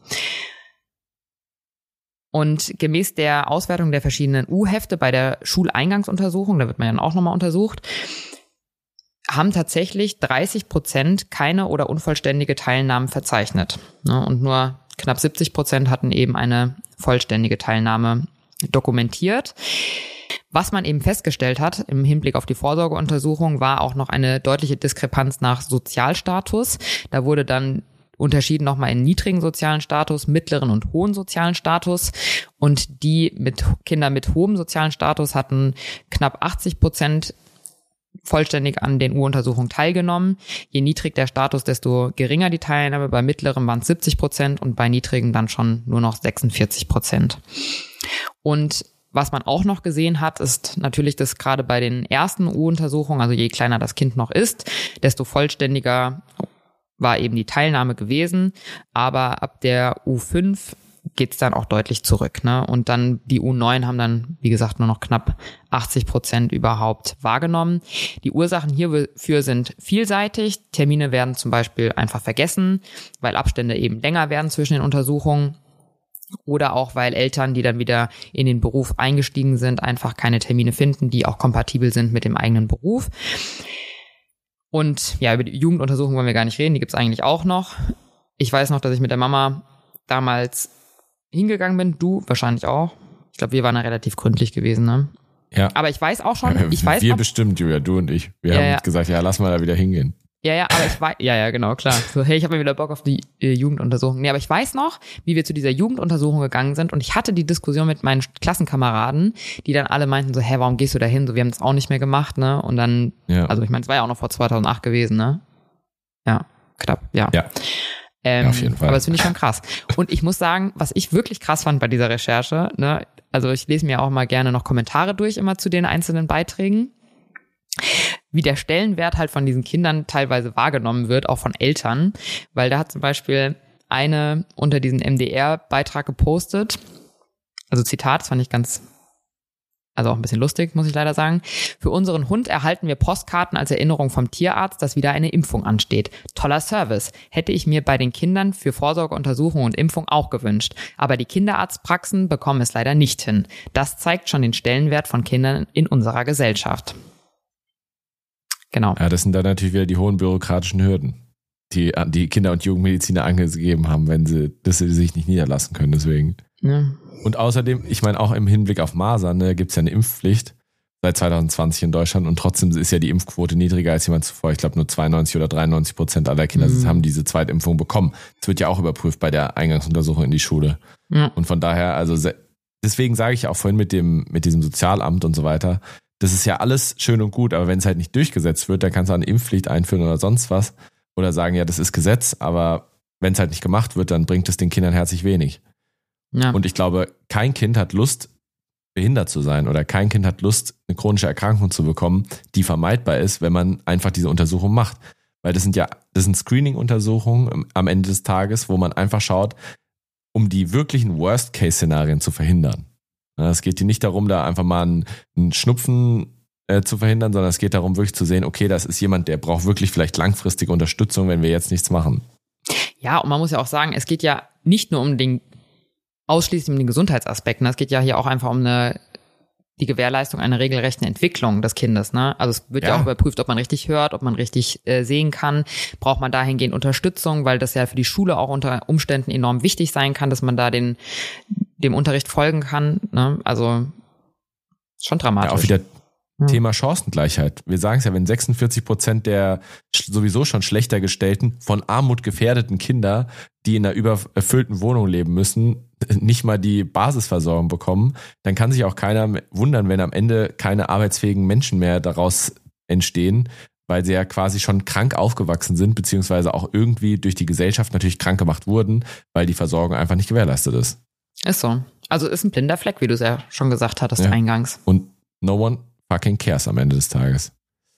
[SPEAKER 1] Und gemäß der Auswertung der verschiedenen U-Hefte bei der Schuleingangsuntersuchung, da wird man ja auch nochmal untersucht, haben tatsächlich 30% keine oder unvollständige Teilnahmen verzeichnet. Und nur knapp 70% hatten eben eine vollständige Teilnahme dokumentiert. Was man eben festgestellt hat im Hinblick auf die Vorsorgeuntersuchung, war auch noch eine deutliche Diskrepanz nach Sozialstatus. Da wurde dann unterschieden nochmal in niedrigen sozialen Status, mittleren und hohen sozialen Status. Und die Kinder mit hohem sozialen Status hatten knapp 80% vollständig an den U-Untersuchungen teilgenommen. Je niedrig der Status, desto geringer die Teilnahme. Bei mittleren waren es 70% und bei niedrigen dann schon nur noch 46%. Und was man auch noch gesehen hat, ist natürlich, dass gerade bei den ersten U-Untersuchungen, also je kleiner das Kind noch ist, desto vollständiger war eben die Teilnahme gewesen. Aber ab der U5 geht es dann auch deutlich zurück, ne? Und dann die U9 haben dann, wie gesagt, nur noch knapp 80% überhaupt wahrgenommen. Die Ursachen hierfür sind vielseitig. Termine werden zum Beispiel einfach vergessen, weil Abstände eben länger werden zwischen den Untersuchungen. Oder auch, weil Eltern, die dann wieder in den Beruf eingestiegen sind, einfach keine Termine finden, die auch kompatibel sind mit dem eigenen Beruf. Und ja, über die Jugenduntersuchung wollen wir gar nicht reden, die gibt's eigentlich auch noch. Ich weiß noch, dass ich mit der Mama damals hingegangen bin, du wahrscheinlich auch. Ich glaube, wir waren da relativ gründlich gewesen, ne?
[SPEAKER 2] Ja.
[SPEAKER 1] Aber ich weiß auch schon,
[SPEAKER 2] wir bestimmt, Julia, du und ich. Wir haben gesagt, ja, lass mal da wieder hingehen.
[SPEAKER 1] Ja, aber ich weiß, ja, genau, klar. So, hey, ich habe mir wieder Bock auf die Jugenduntersuchung. Nee, aber ich weiß noch, wie wir zu dieser Jugenduntersuchung gegangen sind und ich hatte die Diskussion mit meinen Klassenkameraden, die dann alle meinten so, warum gehst du da hin? So, wir haben das auch nicht mehr gemacht, ne? Und dann, also ich meine, es war ja auch noch vor 2008 gewesen, ne? Ja, knapp, ja.
[SPEAKER 2] Ja, auf jeden Fall.
[SPEAKER 1] Aber das finde ich schon krass. Und ich muss sagen, was ich wirklich krass fand bei dieser Recherche, ne? Also ich lese mir auch mal gerne noch Kommentare durch, immer zu den einzelnen Beiträgen, wie der Stellenwert halt von diesen Kindern teilweise wahrgenommen wird, auch von Eltern. Weil da hat zum Beispiel eine unter diesen MDR-Beitrag gepostet, also Zitat, das fand ich auch ein bisschen lustig, muss ich leider sagen. Für unseren Hund erhalten wir Postkarten als Erinnerung vom Tierarzt, dass wieder eine Impfung ansteht. Toller Service. Hätte ich mir bei den Kindern für Vorsorgeuntersuchung und Impfung auch gewünscht. Aber die Kinderarztpraxen bekommen es leider nicht hin. Das zeigt schon den Stellenwert von Kindern in unserer Gesellschaft. Genau.
[SPEAKER 2] Ja, das sind dann natürlich wieder die hohen bürokratischen Hürden, die Kinder- und Jugendmediziner angegeben haben, dass sie sich nicht niederlassen können, deswegen. Ja. Und außerdem, ich meine auch im Hinblick auf Masern, gibt's ja eine Impfpflicht, seit 2020 in Deutschland und trotzdem ist ja die Impfquote niedriger als jemand zuvor. Ich glaube nur 92 oder 93% aller Kinder haben diese Zweitimpfung bekommen. Das wird ja auch überprüft bei der Eingangsuntersuchung in die Schule. Ja. Und von daher, also deswegen sage ich auch vorhin mit diesem Sozialamt und so weiter, das ist ja alles schön und gut, aber wenn es halt nicht durchgesetzt wird, dann kannst du eine Impfpflicht einführen oder sonst was oder sagen, ja, das ist Gesetz, aber wenn es halt nicht gemacht wird, dann bringt es den Kindern herzlich wenig. Ja. Und ich glaube, kein Kind hat Lust, behindert zu sein oder kein Kind hat Lust, eine chronische Erkrankung zu bekommen, die vermeidbar ist, wenn man einfach diese Untersuchung macht. Weil das sind Screening-Untersuchungen am Ende des Tages, wo man einfach schaut, um die wirklichen Worst-Case-Szenarien zu verhindern. Es geht hier nicht darum, da einfach mal einen Schnupfen zu verhindern, sondern es geht darum, wirklich zu sehen, okay, das ist jemand, der braucht wirklich vielleicht langfristige Unterstützung, wenn wir jetzt nichts machen.
[SPEAKER 1] Ja, und man muss ja auch sagen, es geht ja nicht nur ausschließlich um den Gesundheitsaspekt. Es geht ja hier auch einfach um die Gewährleistung einer regelrechten Entwicklung des Kindes. Ne? Also es wird ja auch überprüft, ob man richtig hört, ob man richtig sehen kann. Braucht man dahingehend Unterstützung, weil das ja für die Schule auch unter Umständen enorm wichtig sein kann, dass man da dem Unterricht folgen kann. Ne? Also schon dramatisch.
[SPEAKER 2] Ja, auch wieder Thema Chancengleichheit. Wir sagen es ja, wenn 46% der sowieso schon schlechter gestellten, von Armut gefährdeten Kinder, die in einer überfüllten Wohnung leben müssen, nicht mal die Basisversorgung bekommen, dann kann sich auch keiner wundern, wenn am Ende keine arbeitsfähigen Menschen mehr daraus entstehen, weil sie ja quasi schon krank aufgewachsen sind, beziehungsweise auch irgendwie durch die Gesellschaft natürlich krank gemacht wurden, weil die Versorgung einfach nicht gewährleistet ist.
[SPEAKER 1] Ist so. Also ist ein blinder Fleck, wie du es ja schon gesagt hattest eingangs.
[SPEAKER 2] Und no one fucking cares am Ende des Tages.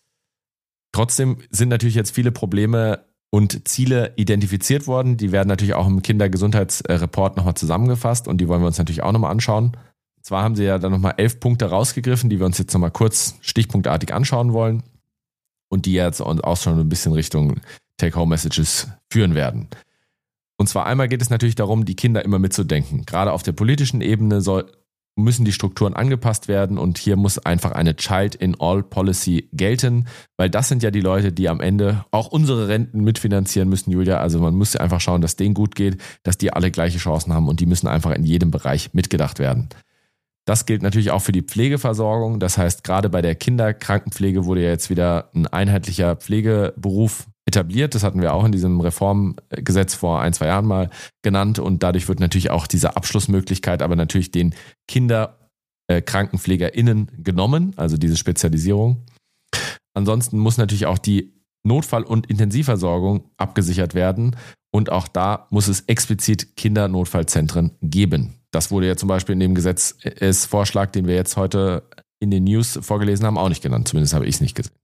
[SPEAKER 2] Trotzdem sind natürlich jetzt viele Probleme und Ziele identifiziert worden. Die werden natürlich auch im Kindergesundheitsreport nochmal zusammengefasst und die wollen wir uns natürlich auch nochmal anschauen. Zwar haben sie ja dann nochmal 11 Punkte rausgegriffen, die wir uns jetzt nochmal kurz stichpunktartig anschauen wollen und die jetzt auch schon ein bisschen Richtung Take-Home-Messages führen werden. Und zwar einmal geht es natürlich darum, die Kinder immer mitzudenken. Gerade auf der politischen Ebene müssen die Strukturen angepasst werden und hier muss einfach eine Child-in-All-Policy gelten, weil das sind ja die Leute, die am Ende auch unsere Renten mitfinanzieren müssen, Julia. Also man muss einfach schauen, dass denen gut geht, dass die alle gleiche Chancen haben und die müssen einfach in jedem Bereich mitgedacht werden. Das gilt natürlich auch für die Pflegeversorgung. Das heißt, gerade bei der Kinderkrankenpflege wurde ja jetzt wieder ein einheitlicher Pflegeberuf etabliert. Das hatten wir auch in diesem Reformgesetz vor 1-2 Jahren mal genannt und dadurch wird natürlich auch diese Abschlussmöglichkeit, aber natürlich den KinderkrankenpflegerInnen genommen, also diese Spezialisierung. Ansonsten muss natürlich auch die Notfall- und Intensivversorgung abgesichert werden und auch da muss es explizit Kindernotfallzentren geben. Das wurde ja zum Beispiel in dem Gesetzesvorschlag, den wir jetzt heute in den News vorgelesen haben, auch nicht genannt. Zumindest habe ich es nicht gesehen.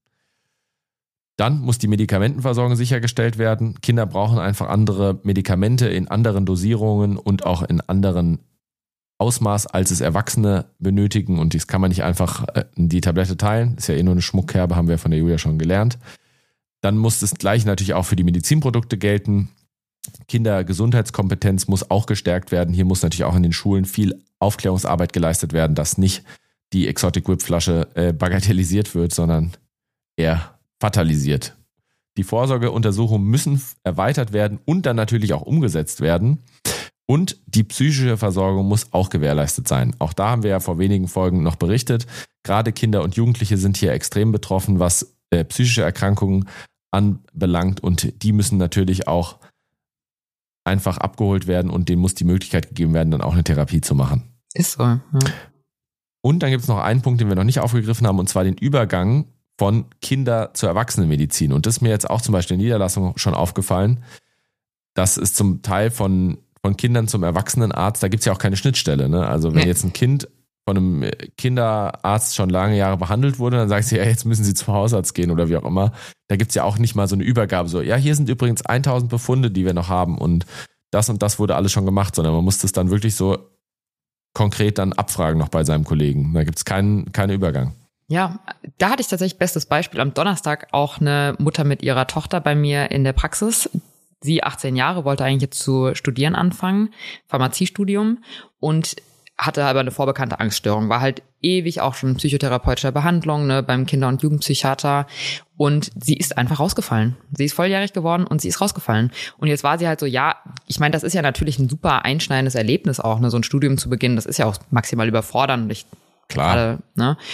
[SPEAKER 2] Dann muss die Medikamentenversorgung sichergestellt werden. Kinder brauchen einfach andere Medikamente in anderen Dosierungen und auch in anderen Ausmaß, als es Erwachsene benötigen. Und dies kann man nicht einfach die Tablette teilen. Ist ja eh nur eine Schmuckkerbe, haben wir von der Julia schon gelernt. Dann muss das Gleiche natürlich auch für die Medizinprodukte gelten. Kindergesundheitskompetenz muss auch gestärkt werden. Hier muss natürlich auch in den Schulen viel Aufklärungsarbeit geleistet werden, dass nicht die Exotic Whip Flasche bagatellisiert wird, sondern eher fatalisiert. Die Vorsorgeuntersuchungen müssen erweitert werden und dann natürlich auch umgesetzt werden. Und die psychische Versorgung muss auch gewährleistet sein. Auch da haben wir ja vor wenigen Folgen noch berichtet. Gerade Kinder und Jugendliche sind hier extrem betroffen, was psychische Erkrankungen anbelangt. Und die müssen natürlich auch einfach abgeholt werden und denen muss die Möglichkeit gegeben werden, dann auch eine Therapie zu machen.
[SPEAKER 1] Ist so. Ja.
[SPEAKER 2] Und dann gibt es noch einen Punkt, den wir noch nicht aufgegriffen haben, und zwar den Übergang von Kinder- zur Erwachsenenmedizin. Und das ist mir jetzt auch zum Beispiel in der Niederlassung schon aufgefallen. Das ist zum Teil von Kindern zum Erwachsenenarzt, da gibt es ja auch keine Schnittstelle. Ne? Also wenn jetzt ein Kind von einem Kinderarzt schon lange Jahre behandelt wurde, dann sagst du, ja, jetzt müssen sie zum Hausarzt gehen oder wie auch immer. Da gibt es ja auch nicht mal so eine Übergabe, so, ja, hier sind übrigens 1000 Befunde, die wir noch haben und das wurde alles schon gemacht, sondern man muss das dann wirklich so konkret dann abfragen noch bei seinem Kollegen. Da gibt es keinen Übergang.
[SPEAKER 1] Ja, da hatte ich tatsächlich bestes Beispiel. Am Donnerstag auch eine Mutter mit ihrer Tochter bei mir in der Praxis. Sie 18 Jahre, wollte eigentlich jetzt zu studieren anfangen, Pharmaziestudium und hatte aber eine vorbekannte Angststörung, war halt ewig auch schon in psychotherapeutischer Behandlung, ne, beim Kinder- und Jugendpsychiater und sie ist einfach rausgefallen. Sie ist volljährig geworden und sie ist rausgefallen. Und jetzt war sie halt so, ja, ich meine, das ist ja natürlich ein super einschneidendes Erlebnis auch, ne, so ein Studium zu beginnen, das ist ja auch maximal überfordernd.
[SPEAKER 2] Klar.
[SPEAKER 1] Gerade, ne?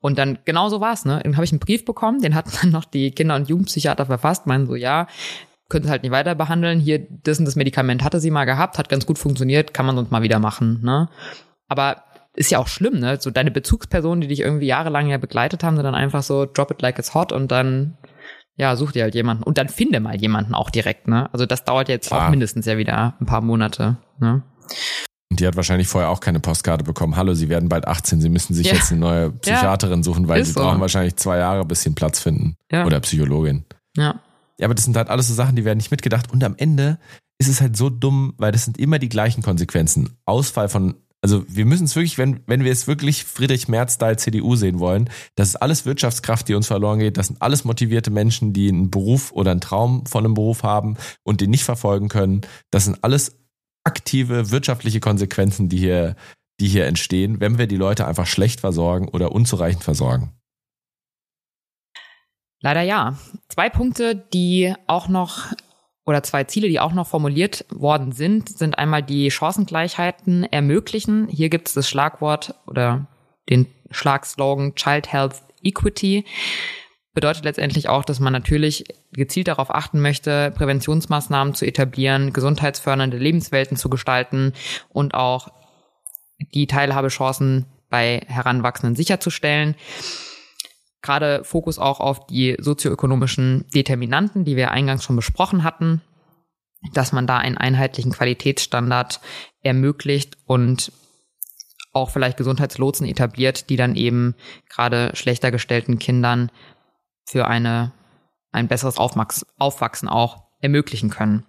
[SPEAKER 1] Und dann genau so war es, ne? Dann habe ich einen Brief bekommen, den hatten dann noch die Kinder- und Jugendpsychiater verfasst, meinen so, ja, können es halt nicht weiter behandeln. Hier, das und das Medikament hatte sie mal gehabt, hat ganz gut funktioniert, kann man sonst mal wieder machen, ne? Aber ist ja auch schlimm, ne? So deine Bezugspersonen, die dich irgendwie jahrelang ja begleitet haben, sind dann einfach so, drop it like it's hot und dann, ja, such dir halt jemanden. Und dann finde mal jemanden auch direkt, ne? Also das dauert jetzt auch mindestens ja wieder ein paar Monate, ne?
[SPEAKER 2] Und die hat wahrscheinlich vorher auch keine Postkarte bekommen. Hallo, Sie werden bald 18, Sie müssen sich jetzt eine neue Psychiaterin suchen, weil Sie brauchen wahrscheinlich 2 Jahre, bis Sie einen Platz finden. Ja. Oder Psychologin.
[SPEAKER 1] Ja.
[SPEAKER 2] Ja, aber das sind halt alles so Sachen, die werden nicht mitgedacht. Und am Ende ist es halt so dumm, weil das sind immer die gleichen Konsequenzen. Ausfall von, also wir müssen es wirklich, wenn wir es wirklich Friedrich Merz-Style CDU sehen wollen, das ist alles Wirtschaftskraft, die uns verloren geht. Das sind alles motivierte Menschen, die einen Beruf oder einen Traum von einem Beruf haben und den nicht verfolgen können. Das sind alles aktive wirtschaftliche Konsequenzen, die hier entstehen, wenn wir die Leute einfach schlecht versorgen oder unzureichend versorgen.
[SPEAKER 1] Leider ja. 2 Punkte, die auch noch, oder 2 Ziele, die auch noch formuliert worden sind einmal die Chancengleichheiten ermöglichen. Hier gibt es das Schlagwort oder den Schlagslogan Child Health Equity. Bedeutet letztendlich auch, dass man natürlich gezielt darauf achten möchte, Präventionsmaßnahmen zu etablieren, gesundheitsfördernde Lebenswelten zu gestalten und auch die Teilhabechancen bei Heranwachsenden sicherzustellen. Gerade Fokus auch auf die sozioökonomischen Determinanten, die wir eingangs schon besprochen hatten, dass man da einen einheitlichen Qualitätsstandard ermöglicht und auch vielleicht Gesundheitslotsen etabliert, die dann eben gerade schlechter gestellten Kindern für ein besseres Aufwachsen auch ermöglichen können.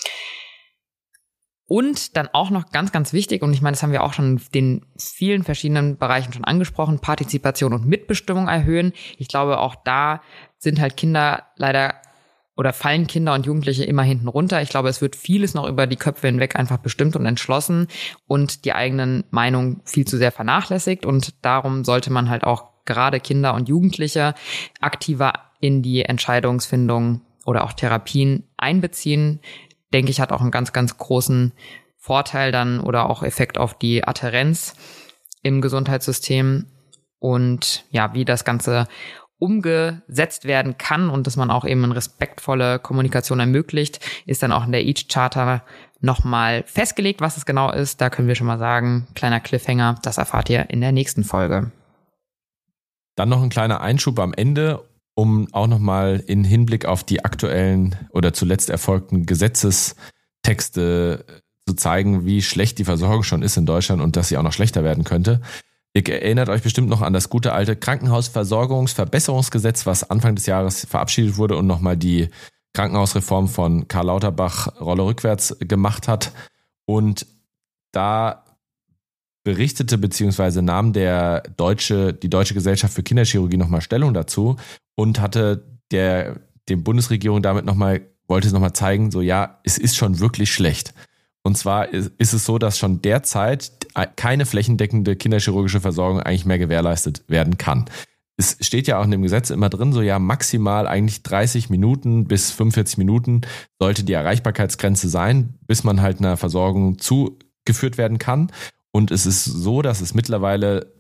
[SPEAKER 1] Und dann auch noch ganz, ganz wichtig, und ich meine, das haben wir auch schon in den vielen verschiedenen Bereichen schon angesprochen, Partizipation und Mitbestimmung erhöhen. Ich glaube, auch da sind halt Kinder leider oder fallen Kinder und Jugendliche immer hinten runter. Ich glaube, es wird vieles noch über die Köpfe hinweg einfach bestimmt und entschlossen und die eigenen Meinungen viel zu sehr vernachlässigt. Und darum sollte man halt auch gerade Kinder und Jugendliche aktiver in die Entscheidungsfindung oder auch Therapien einbeziehen. Denke ich, hat auch einen ganz, ganz großen Vorteil dann oder auch Effekt auf die Adhärenz im Gesundheitssystem und ja, wie das Ganze umgesetzt werden kann und dass man auch eben eine respektvolle Kommunikation ermöglicht, ist dann auch in der EACH-Charta nochmal festgelegt, was es genau ist. Da können wir schon mal sagen, kleiner Cliffhanger, das erfahrt ihr in der nächsten Folge.
[SPEAKER 2] Dann noch ein kleiner Einschub am Ende, um auch nochmal in Hinblick auf die aktuellen oder zuletzt erfolgten Gesetzestexte zu zeigen, wie schlecht die Versorgung schon ist in Deutschland und dass sie auch noch schlechter werden könnte. Ihr erinnert euch bestimmt noch an das gute alte Krankenhausversorgungsverbesserungsgesetz, was Anfang des Jahres verabschiedet wurde und nochmal die Krankenhausreform von Karl Lauterbach Rolle rückwärts gemacht hat. Und da berichtete bzw. nahm die Deutsche Gesellschaft für Kinderchirurgie nochmal Stellung dazu und hatte der Bundesregierung damit wollte es nochmal zeigen, so ja, es ist schon wirklich schlecht. Und zwar ist es so, dass schon derzeit keine flächendeckende kinderchirurgische Versorgung eigentlich mehr gewährleistet werden kann. Es steht ja auch in dem Gesetz immer drin, so ja, maximal eigentlich 30 Minuten bis 45 Minuten sollte die Erreichbarkeitsgrenze sein, bis man halt einer Versorgung zugeführt werden kann. Und es ist so, dass es mittlerweile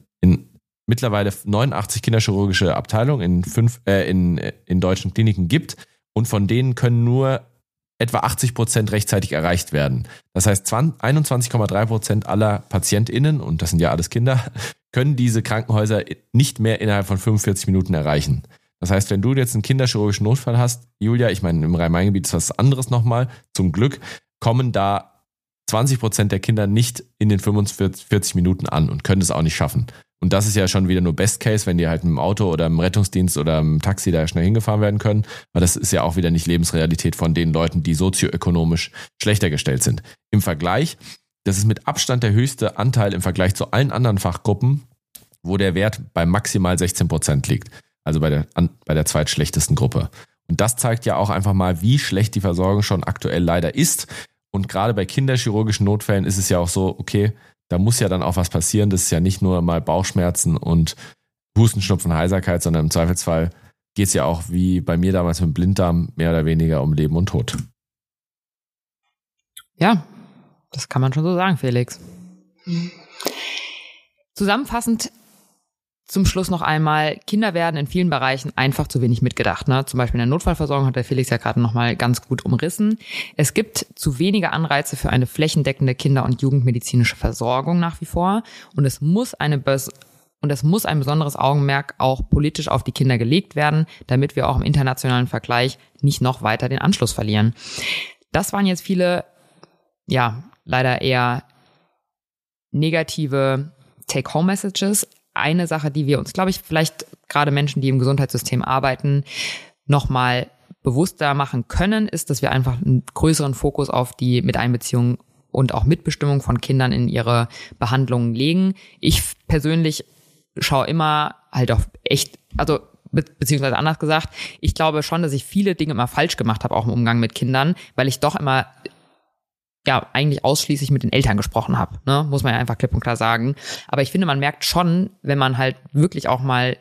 [SPEAKER 2] 89 kinderchirurgische Abteilungen in deutschen Kliniken gibt und von denen können nur etwa 80% rechtzeitig erreicht werden. Das heißt, 21,3% aller PatientInnen, und das sind ja alles Kinder, können diese Krankenhäuser nicht mehr innerhalb von 45 Minuten erreichen. Das heißt, wenn du jetzt einen kinderchirurgischen Notfall hast, Julia, ich meine, im Rhein-Main-Gebiet ist was anderes nochmal, zum Glück kommen da 20% der Kinder nicht in den 45 Minuten an und können es auch nicht schaffen. Und das ist ja schon wieder nur Best Case, wenn die halt mit dem Auto oder im Rettungsdienst oder im Taxi da schnell hingefahren werden können. Weil das ist ja auch wieder nicht Lebensrealität von den Leuten, die sozioökonomisch schlechter gestellt sind. Im Vergleich, das ist mit Abstand der höchste Anteil im Vergleich zu allen anderen Fachgruppen, wo der Wert bei maximal 16% liegt. Also bei der zweitschlechtesten Gruppe. Und das zeigt ja auch einfach mal, wie schlecht die Versorgung schon aktuell leider ist. Und gerade bei kinderchirurgischen Notfällen ist es ja auch so, okay, da muss ja dann auch was passieren. Das ist ja nicht nur mal Bauchschmerzen und Husten, Schnupfen, Heiserkeit, sondern im Zweifelsfall geht es ja auch wie bei mir damals mit dem Blinddarm mehr oder weniger um Leben und Tod.
[SPEAKER 1] Ja, das kann man schon so sagen, Felix. Zusammenfassend zum Schluss noch einmal, Kinder werden in vielen Bereichen einfach zu wenig mitgedacht. Ne? Zum Beispiel in der Notfallversorgung hat der Felix ja gerade nochmal ganz gut umrissen. Es gibt zu wenige Anreize für eine flächendeckende Kinder- und jugendmedizinische Versorgung nach wie vor. Und es muss ein besonderes Augenmerk auch politisch auf die Kinder gelegt werden, damit wir auch im internationalen Vergleich nicht noch weiter den Anschluss verlieren. Das waren jetzt viele, ja, leider eher negative Take-Home-Messages. Eine Sache, die wir uns, glaube ich, vielleicht gerade Menschen, die im Gesundheitssystem arbeiten, nochmal bewusster machen können, ist, dass wir einfach einen größeren Fokus auf die Miteinbeziehung und auch Mitbestimmung von Kindern in ihre Behandlungen legen. Ich persönlich schaue immer halt auf echt, also beziehungsweise anders gesagt, ich glaube schon, dass ich viele Dinge immer falsch gemacht habe, auch im Umgang mit Kindern, weil ich doch immer eigentlich ausschließlich mit den Eltern gesprochen habe, ne? Muss man ja einfach klipp und klar sagen. Aber ich finde, man merkt schon, wenn man halt wirklich auch mal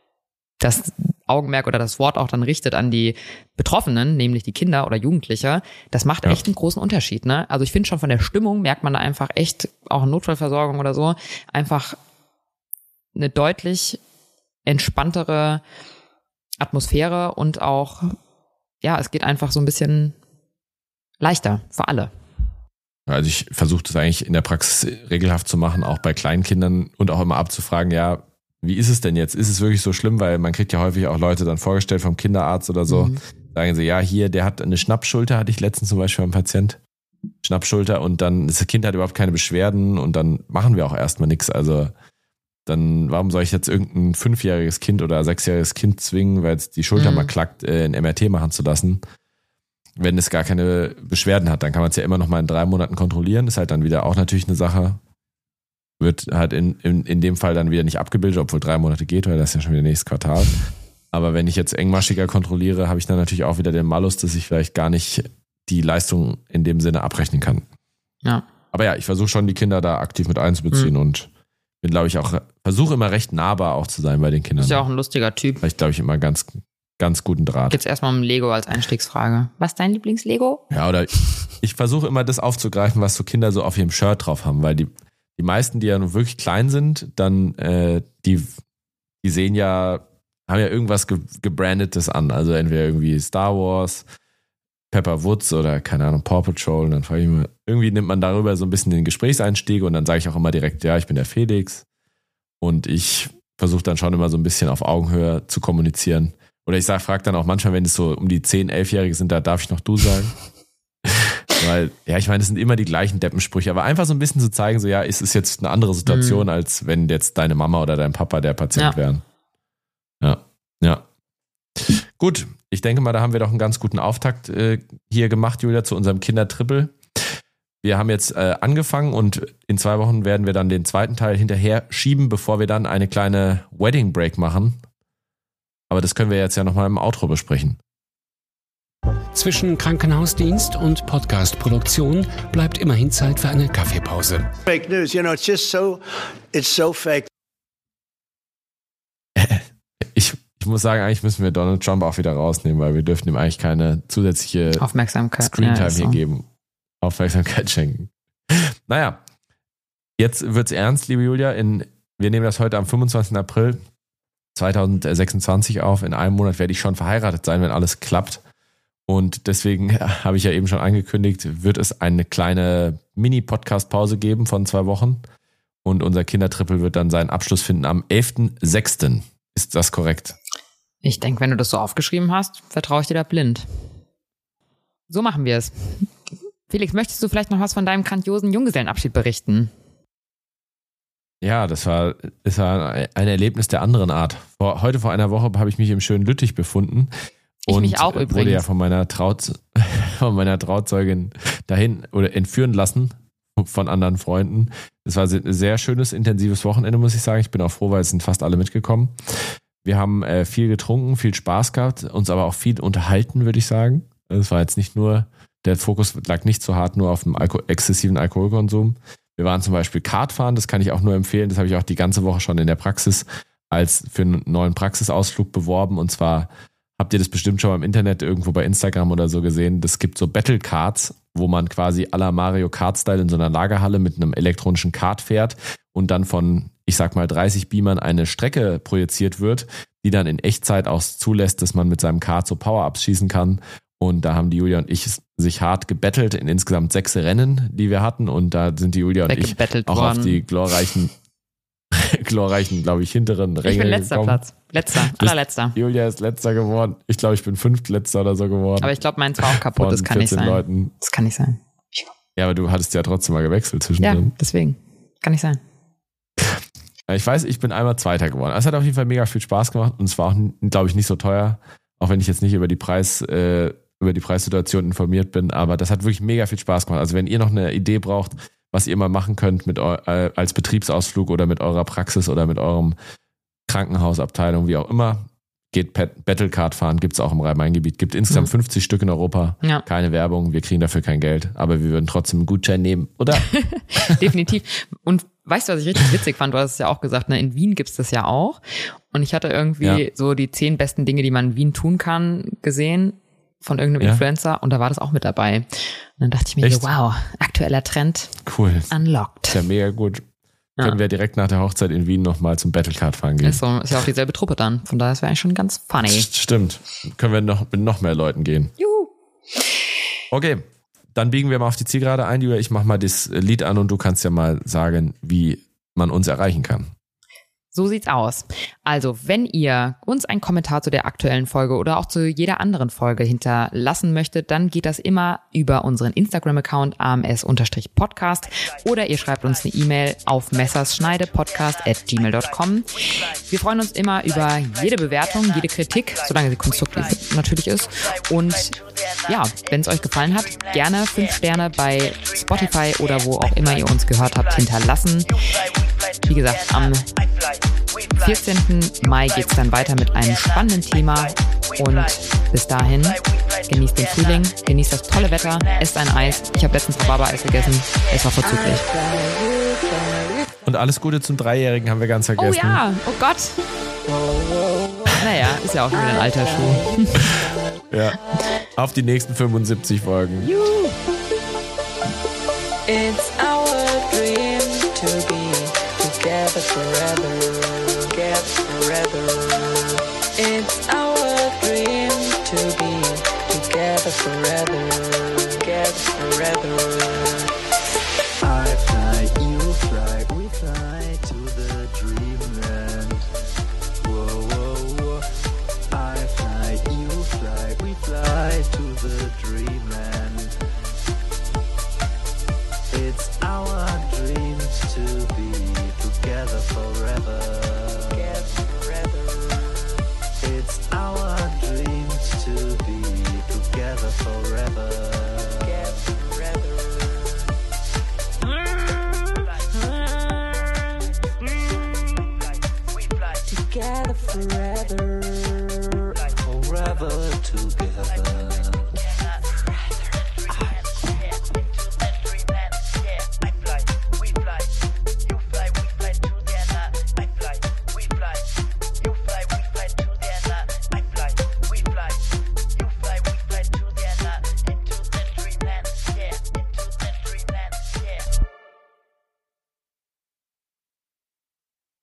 [SPEAKER 1] das Augenmerk oder das Wort auch dann richtet an die Betroffenen, nämlich die Kinder oder Jugendliche, das macht echt einen großen Unterschied, ne? Also ich finde schon von der Stimmung merkt man da einfach echt, auch in Notfallversorgung oder so, einfach eine deutlich entspanntere Atmosphäre und auch, es geht einfach so ein bisschen leichter für alle.
[SPEAKER 2] Also ich versuche das eigentlich in der Praxis regelhaft zu machen, auch bei kleinen Kindern und auch immer abzufragen, ja, wie ist es denn jetzt? Ist es wirklich so schlimm? Weil man kriegt ja häufig auch Leute dann vorgestellt vom Kinderarzt oder so, sagen sie, ja, hier, der hat eine Schnappschulter, hatte ich letztens zum Beispiel beim Patient. Schnappschulter und dann, das Kind hat überhaupt keine Beschwerden und dann machen wir auch erstmal nichts. Also dann, warum soll ich jetzt irgendein 5-jähriges Kind oder 6-jähriges Kind zwingen, weil es die Schulter mal klackt, ein MRT machen zu lassen? Wenn es gar keine Beschwerden hat, dann kann man es ja immer noch mal in 3 Monaten kontrollieren. Ist halt dann wieder auch natürlich eine Sache. Wird halt in dem Fall dann wieder nicht abgebildet, obwohl 3 Monate geht, weil das ist ja schon wieder nächstes Quartal. Aber wenn ich jetzt engmaschiger kontrolliere, habe ich dann natürlich auch wieder den Malus, dass ich vielleicht gar nicht die Leistung in dem Sinne abrechnen kann.
[SPEAKER 1] Ja.
[SPEAKER 2] Aber ja, ich versuche schon, die Kinder da aktiv mit einzubeziehen und bin, glaube ich, auch, versuche immer recht nahbar auch zu sein bei den Kindern.
[SPEAKER 1] Ist ja auch ein lustiger Typ.
[SPEAKER 2] Weil ich, glaube ich, immer ganz guten Draht.
[SPEAKER 1] Jetzt erstmal um Lego als Einstiegsfrage. Was ist dein Lieblings-Lego?
[SPEAKER 2] Ja, oder ich versuche immer das aufzugreifen, was so Kinder so auf ihrem Shirt drauf haben, weil die meisten, die ja nur wirklich klein sind, dann die sehen ja, haben ja irgendwas gebrandetes an. Also entweder irgendwie Star Wars, Pepper Woods oder keine Ahnung, Paw Patrol. Und dann frage ich mich, irgendwie nimmt man darüber so ein bisschen den Gesprächseinstieg und dann sage ich auch immer direkt, ja, ich bin der Felix. Und ich versuche dann schon immer so ein bisschen auf Augenhöhe zu kommunizieren. Oder ich frage dann auch manchmal, wenn es so um die 10-, 11-Jährige sind, da darf ich noch du sagen. Weil, ja, ich meine, es sind immer die gleichen Deppensprüche, aber einfach so ein bisschen zu zeigen, so ja, es ist jetzt eine andere Situation, als wenn jetzt deine Mama oder dein Papa der Patient wären. Ja. Gut, ich denke mal, da haben wir doch einen ganz guten Auftakt hier gemacht, Julia, zu unserem Kindertrippel. Wir haben jetzt angefangen und in 2 Wochen werden wir dann den zweiten Teil hinterher schieben, bevor wir dann eine kleine Wedding Break machen. Aber das können wir jetzt ja nochmal im Outro besprechen.
[SPEAKER 3] Zwischen Krankenhausdienst und Podcast-Produktion bleibt immerhin Zeit für eine Kaffeepause.
[SPEAKER 4] Fake news, it's so fake.
[SPEAKER 2] Ich muss sagen, eigentlich müssen wir Donald Trump auch wieder rausnehmen, weil wir dürfen ihm eigentlich keine zusätzliche
[SPEAKER 1] Aufmerksamkeit
[SPEAKER 2] Screentime hier geben. Aufmerksamkeit schenken. Naja, jetzt wird's ernst, liebe Julia. Wir nehmen das heute am 25. April 2026 auf. In einem Monat werde ich schon verheiratet sein, wenn alles klappt. Und deswegen habe ich ja eben schon angekündigt, wird es eine kleine Mini-Podcast-Pause geben von 2 Wochen. Und unser Kindertrippel wird dann seinen Abschluss finden am 11.06. Ist das korrekt?
[SPEAKER 1] Ich denke, wenn du das so aufgeschrieben hast, vertraue ich dir da blind. So machen wir es. Felix, möchtest du vielleicht noch was von deinem grandiosen Junggesellenabschied berichten?
[SPEAKER 2] Ja, es war ein Erlebnis der anderen Art. Heute vor einer Woche habe ich mich im schönen Lüttich befunden.
[SPEAKER 1] Ich
[SPEAKER 2] und
[SPEAKER 1] mich auch übrigens.
[SPEAKER 2] Wurde ja von meiner Trauzeugin dahin oder entführen lassen von anderen Freunden. Es war ein sehr schönes, intensives Wochenende, muss ich sagen. Ich bin auch froh, weil es sind fast alle mitgekommen. Wir haben viel getrunken, viel Spaß gehabt, uns aber auch viel unterhalten, würde ich sagen. Es war jetzt nicht nur, der Fokus lag nicht so hart nur auf dem exzessiven Alkoholkonsum. Wir waren zum Beispiel Kartfahren, das kann ich auch nur empfehlen. Das habe ich auch die ganze Woche schon in der Praxis als für einen neuen Praxisausflug beworben. Und zwar habt ihr das bestimmt schon mal im Internet irgendwo bei Instagram oder so gesehen. Das gibt so Battle Karts, wo man quasi à la Mario Kart-Style in so einer Lagerhalle mit einem elektronischen Kart fährt und dann von ich sag mal 30 Beamern eine Strecke projiziert wird, die dann in Echtzeit auch zulässt, dass man mit seinem Kart so Power-Ups schießen kann. Und da haben die Julia und ich sich hart gebettelt in insgesamt 6 Rennen, die wir hatten. Und da sind die Julia und ich auch
[SPEAKER 1] worden.
[SPEAKER 2] auf die glorreichen, glaube ich, hinteren Ränge
[SPEAKER 1] Ich bin letzter
[SPEAKER 2] gekommen.
[SPEAKER 1] Platz. Allerletzter.
[SPEAKER 2] Julia ist letzter geworden. Ich glaube, ich bin 5. letzter oder so geworden.
[SPEAKER 1] Aber ich glaube, meins war auch kaputt. Das kann nicht sein.
[SPEAKER 2] Leuten.
[SPEAKER 1] Das kann nicht sein.
[SPEAKER 2] Ja, aber du hattest ja trotzdem mal gewechselt
[SPEAKER 1] Ja,
[SPEAKER 2] zwischendrin.
[SPEAKER 1] deswegen. Kann nicht sein.
[SPEAKER 2] Ich weiß, ich bin einmal Zweiter geworden. Es hat auf jeden Fall mega viel Spaß gemacht und es war auch, glaube ich, nicht so teuer, auch wenn ich jetzt nicht über die Preissituation informiert bin, aber das hat wirklich mega viel Spaß gemacht. Also wenn ihr noch eine Idee braucht, was ihr mal machen könnt mit als Betriebsausflug oder mit eurer Praxis oder mit eurem Krankenhausabteilung, wie auch immer, geht Battlecard fahren, gibt's auch im Rhein-Main-Gebiet. Gibt insgesamt 50 Stück in Europa.
[SPEAKER 1] Ja.
[SPEAKER 2] Keine Werbung, wir kriegen dafür kein Geld, aber wir würden trotzdem einen Gutschein nehmen, oder?
[SPEAKER 1] Definitiv. Und weißt du, was ich richtig witzig fand? Du hast es ja auch gesagt, ne? In Wien gibt's das ja auch. Und ich hatte irgendwie so die 10 besten Dinge, die man in Wien tun kann, gesehen von irgendeinem Influencer und da war das auch mit dabei. Und dann dachte ich mir,
[SPEAKER 2] Echt?
[SPEAKER 1] wow, aktueller Trend.
[SPEAKER 2] Cool.
[SPEAKER 1] Unlocked.
[SPEAKER 2] Ist ja mega gut. Können wir direkt nach der Hochzeit in Wien nochmal zum Battlecard fahren gehen.
[SPEAKER 1] Ist ja auch dieselbe Truppe dann. Von daher, das wäre eigentlich schon ganz funny.
[SPEAKER 2] Stimmt. Können wir mit noch mehr Leuten gehen.
[SPEAKER 1] Juhu.
[SPEAKER 2] Okay, dann biegen wir mal auf die Zielgerade ein, Julia. Ich mach mal das Lied an und du kannst ja mal sagen, wie man uns erreichen kann.
[SPEAKER 1] So sieht's aus. Also, wenn ihr uns einen Kommentar zu der aktuellen Folge oder auch zu jeder anderen Folge hinterlassen möchtet, dann geht das immer über unseren Instagram-Account ams_podcast oder ihr schreibt uns eine E-Mail auf messerschneidepodcast@gmail.com. Wir freuen uns immer über jede Bewertung, jede Kritik, solange sie konstruktiv natürlich ist. Und ja, wenn es euch gefallen hat, gerne 5 Sterne bei Spotify oder wo auch immer ihr uns gehört habt, hinterlassen. Wie gesagt, am 14. Mai geht's dann weiter mit einem spannenden Thema und bis dahin genießt den Frühling, genießt das tolle Wetter, esst ein Eis. Ich habe letztens Rhabarber-Eis gegessen, es war vorzüglich.
[SPEAKER 2] Und alles Gute zum 3-Jährigen haben wir ganz vergessen.
[SPEAKER 1] Oh ja, oh Gott. Naja, ist ja auch schon wieder ein alter Schuh.
[SPEAKER 2] Ja, auf die nächsten 75 Folgen.
[SPEAKER 5] It's our dream to be together forever, together forever. It's our dream to be together forever, together forever.
[SPEAKER 6] I fly, you fly, we fly to the dreamland. Whoa, whoa, whoa. I fly, you fly, we fly to the dreamland. It's our dreams to be together forever. Together forever. It's our dreams to be together forever. Together forever. Together forever. Forever together.